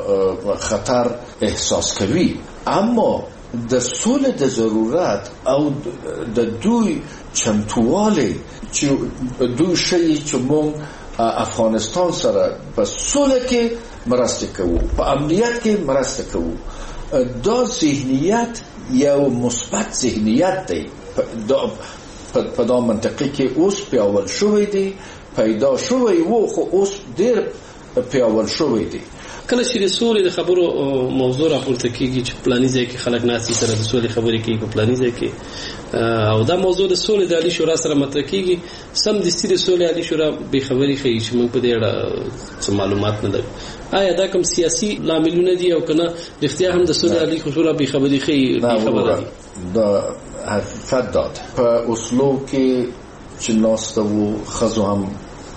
S7: خطر احساس کوي، اما د سولې د ضرورت او د دوی چمتوالی چې دوی شي چې مونږ افغانستان سره په سولې کې مرسته کوو، په امنیت کې مرسته کوو، دا ذهنیت یو مثبت ذهنیت دی دا په دا منطقه کې اوس پیاوړی شوی دی، پیدا شوی وو خو اوس ډېر پیاوړی شوی دی.
S6: کله چې د سولې د خبرو موضوع راپورته کیږي چې پلاني ځای کې خلک ناسي سره د سولې خبرې کوي په پلاني ځای کې او دا موضوع د سولې د عالی شورا سره مطرح کیږي، سم دستي د سولې عالی شورا به خبرې کوي چې موږ په دې اړه څه معلومات نه لرو. آیا دا کوم سیاسي لاملونه دي او کنه اختیار هم د سولې عالی شورا به خبرې کوي؟
S7: خبره دا حقیقت داد په اسلو کې چې ناسته وو خزو هم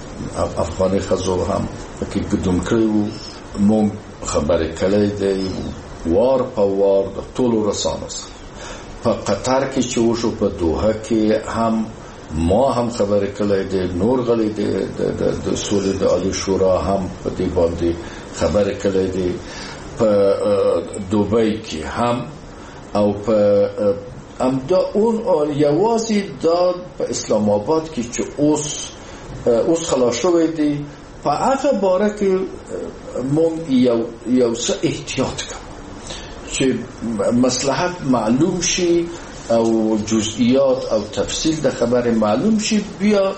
S7: افغاني خزو هم کې ګډون کړو، مونږ خبرې کړې دي وار په وار د ټولو رسانو سره. په قطر کې چې وشو په دوحه کې هم ما هم خبرې کړې دي، نور غلي دي د سولې د عالی شورا هم په دې باندې خبرې کړې دي، په دوبۍ کې هم او په امدا اون یوازې دا په اسلام آباد کې چې اوس اوس خلاص شوی دی په هغه باره کې مونږ یو یو څه احتیاط کوو چې مصلحت معلوم شي او جزئیات او تفصیل د خبرې معلوم شي، بیا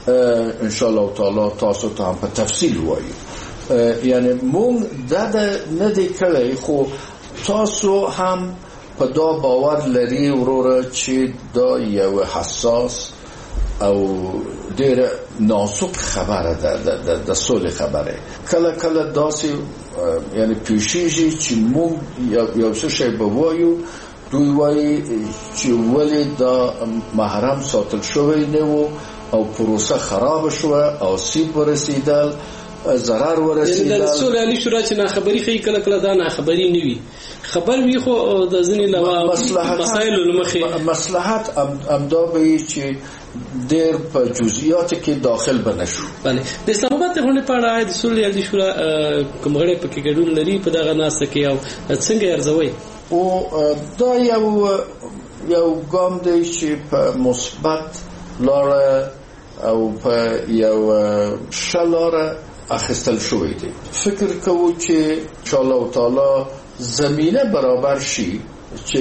S7: ان شاء الله تعالی تاسو ته هم په تفصیل وایو. یعنی مونږ دا نه دی کړی خو تاسو هم په دا باور لري وروره چې دا یو حساس او ډېر نازک خبره ده د د سولې خبره. کله کله داسې یعنی پیشیږي چې موږ یو څه شی به وایو، دوی وایي چې ولې دا محرم ساتل شوی نه و او پروسه خراب شوه، آسیب ورسېدل، ضرر ورسېدل.
S6: د سولې عالی شورا چې ناخبري ښیي کله کله دا ناخبري نه وي، خبر وي خو د ځینې له مسایلو له مخې
S7: مصلحت امدا به چې ډېر په جزئیات کې داخل بنشو.
S6: بله د اسلام آباد د غونډې په اړه د سولې عالی شورا کوم غړي پکې ګډون لري په دغه ناسته کې او څنګه ارزوي؟
S7: او دا یو یو ګام دی چې په مثبت لاره او په یو ښه لاره اخیستل شوی دی. فکر کوو چې انشاءالله تعالی زمینه برابر شي چې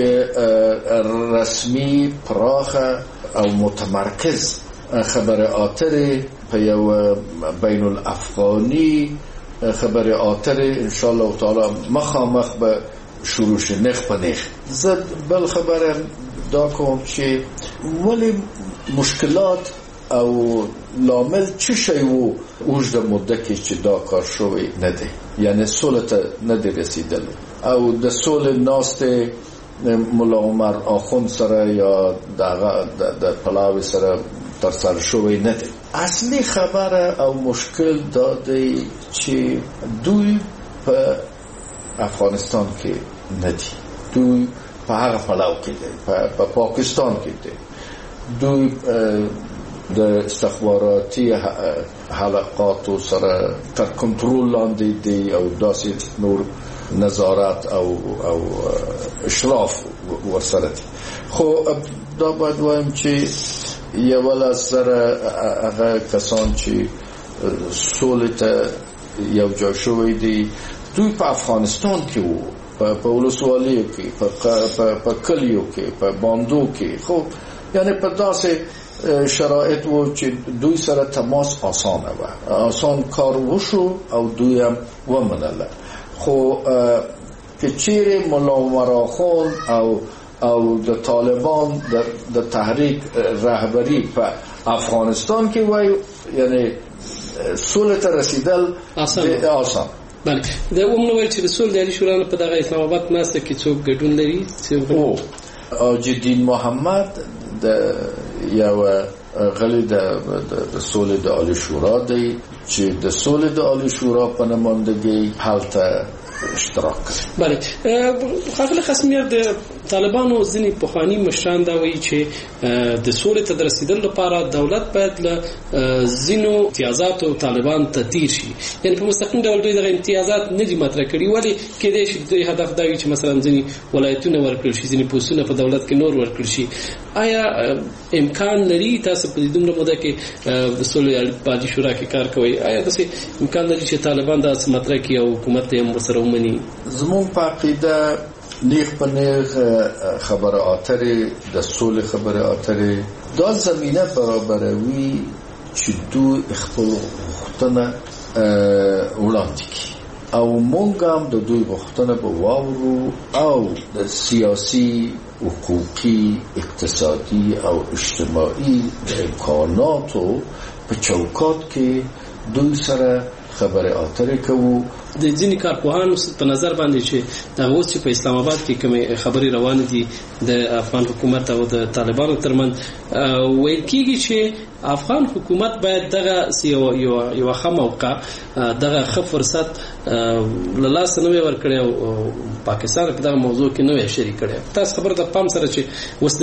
S7: رسمي پراخه او متمرکز خبر آتر په یو بین الافغانی خبر آتر انشاءالله تعالی مخامخ به شروع شي نخ په نخ. زد بل خبر دا کوم چې ولی مشکلات او لامل چه شی وو اوږده موده کې چې دا کار شوی نه دی، یعنی سولې ته نه دی رسیدلی او د سولې ناستې ملا عمر آخوند سره یا د پلاوی سره تر سره شوی نه دی. اصلي خبره او مشکل دا دی چې دوی په افغانستان کې نه دي، دوی په هغه پلاو کې دی، په پا پاکستان کې دی. دوی د استخباراتي حلقاتو سره تر کنټرول لاندې دی او داسې نور نظارت او او اشراف ورسره دي. خو دا باید وایم چې یو له سره هغه کسان چې سولې ته یو ځای شوی دي، دوی په افغانستان کې وو، په ولسوالیو کې، په کلیو کې، په باندو کې. خو یعنی په داسې شرایط وو چې دوی سره تماس آسانه و، آسان کار وشو او دوی هم ومنله. خو که چیرې ملا عمر خان او او د طالبان د تحریک رهبری په افغانستان کې وای، یعنی سولې ته رسیدل آسان.
S6: بله، دا ومنه ویل چې د سولې د عالی شورا په دغه اسلام آباد ناسته کې څوک ګډون لري؟
S7: او حاجی محمد د یو غلی د سولې د عالی شورا دی چې د سولې د عالی شورا په نمائندګۍ هلته اشتراک کوي.
S6: بله، ښاغلی قاسمیار، د طالبانو ځینې پخواني مشران دا وایي چې د سولې ته د رسیدلو لپاره دولت باید له ځینو امتیازاتو طالبان ته تیر شي، یعنې په مستقیم ډول دوی دغه امتیازات نه دي مطرح کړي. ولې کېدای شي دوی هدف دا وي چې مثلا ځینې ولایتونه ورکړل شي، ځینې پوستونه په دولت کې نور ورکړل شي؟ آیا امکان لري تاسو په دې دومره موده کې د سولې عالی شورا کې کار کوئ، آیا داسې امکان لري چې طالبان داسې مطرح کړي او حکومت یې هم ورسره ومني؟
S7: زموږ په عقیده نیغ په نیغ خبره اترې د سولې خبره اترې دا زمینه برابروي چې دوی خپل غوښتنه وړاندې کړي او موږ هم د دوی غوښتنه به واورو او د سیاسي، حقوقي، اقتصادي او اجتماعي امکاناتو په چوکاټ کې دوی سره خبره اترې کوو.
S6: د ځینې کارپوهانو په نظر باندې چې دا اوس چې په اسلام آباد کې کومې خبرې روانې دي د افغان حکومت او د طالبانو ترمنځ، ویل کېږي چې افغان حکومت باید دغه یو یو ښه موقع، دغه ښه فرصت له لاسه نه وي ورکړی او پاکستان په دغه موضوع کې نه وي شریک کړی. تاسو خبره د پام سره چې اوس د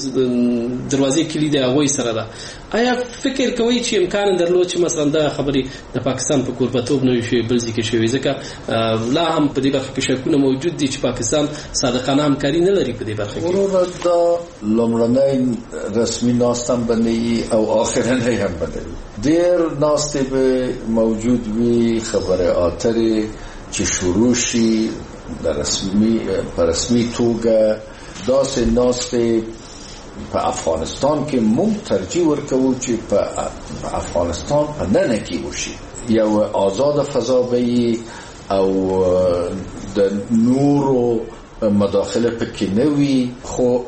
S6: دروازې کلي د هغوی سره ده، آیا فکر کوئ چې امکان درلود چې مثلا دا خبرې د پاکستان په کوربه‌توب نه وي شوې بل ځای کې شوې؟ ځکه لا هم په دې برخه کې شکونه موجود دي چې پاکستان صادقانه همکاري نه لري په دې برخه کې.
S7: وروره دا لومړنۍ رسمي ناستم بنوي او آخرنۍ هم بنوي. ډېر ناستې به موجود وي، خبره اترې چې شروع شي د رسمي په رسمي توګه. داسې ناستې په افغانستان کې موږ ترجیح ورکوو چې په افغانستان په ننه کې وشي، یو آزاد فضا به او د نورو مداخله پکې نه وي. خو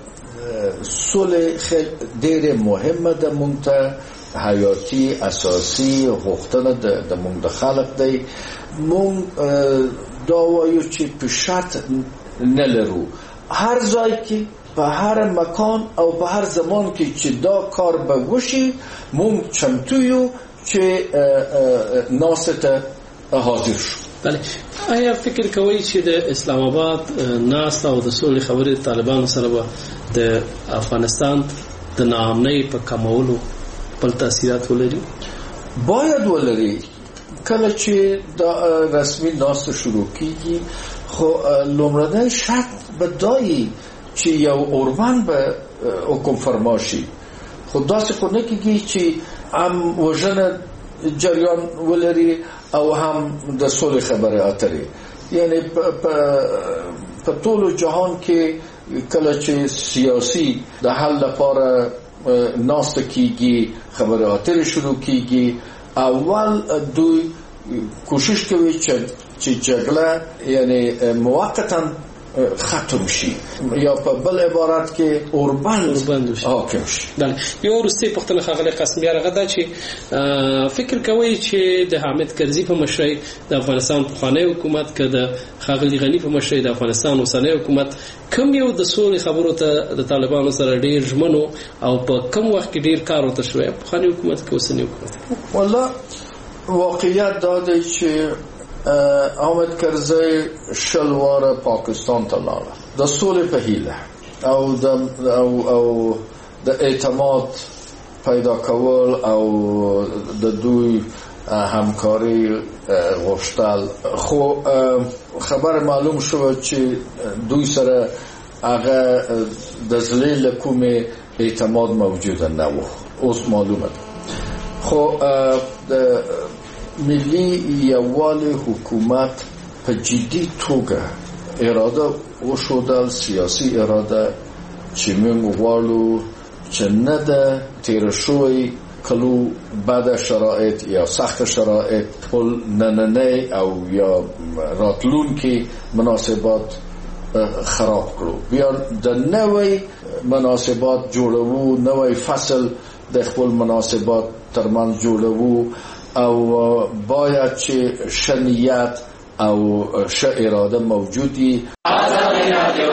S7: سولې خیلی ډېره مهمه ده، موږ ته حیاتي اساسي غوښتنه د موږ د خلق دی. موږ دا وایو چې په شرط نه لرو، هر ځای کې په هر مکان او په هر زمان کې چې دا کار به وشي موږ چمتو یو چې ناسته حاضر شو.
S6: بله، آیا فکر کوئ چې د اسلام آباد ناسته او د سولې خبرې طالبانو سره به د افغانستان د ناامنۍ په کمولو خپل تاثیرات ولري؟
S7: باید ولري. کله چې دا رسمي ناسته شروع کیږي، خو لومړنی شرط به دایي چې یو اورمن به حکم فرما شي. خو داسې خو نه کېږي چې هم وژنه جریان ولري او هم د سولې خبره اترې. یعنی په ټول جهان کې کله چې سیاسي د حل لپاره ناسته کیږي، خبره اترې شروع کیږي، اول دوی کوشش کوي چې چې جګړه یعنی موقتا ختم شي یا په بل عبارت کې اوربند حاکم شي.
S6: بله یو وروستۍ پوښتنه ښاغلی قاسمي هغه ده چې فکر کوئ چې د حامد کرزي په مشرۍ د افغانستان پخوانی حکومت که د ښاغلي غني په مشرۍ د افغانستان اوسنی حکومت کوم یو د سولې خبرو ته د طالبانو سره ډېر ژمنو او په کوم وخت کې ډېر کار ورته شوی پخوانی حکومت کې اوسنی حکومت؟
S7: والله واقعیت دا دی چې حامد کرزی شل واره پاکستان ته لاړه د سولې په هیله او د او او د اعتماد پیدا کول او د دوی همکاری غوښتل. خو خبر معلوم شو چې دوی سره هغه د ځلې له کومې اعتماد موجوده نه و. اوس معلومه خو د ملی یووالی حکومت په جدي توګه اراده وښودل، سیاسي اراده چې موږ غواړو چې نه د تیر شوی کلو بعد شرایط یا سخت شرایط خپل نننی او یا راتلونکي مناسبات خراب کړو، بیا د نوې مناسبات جوړوو، نوې فصل د خپل مناسبات ترمنځ جوړوو او باید چې شنیت او ش اراده موجودی. آزادی رادیو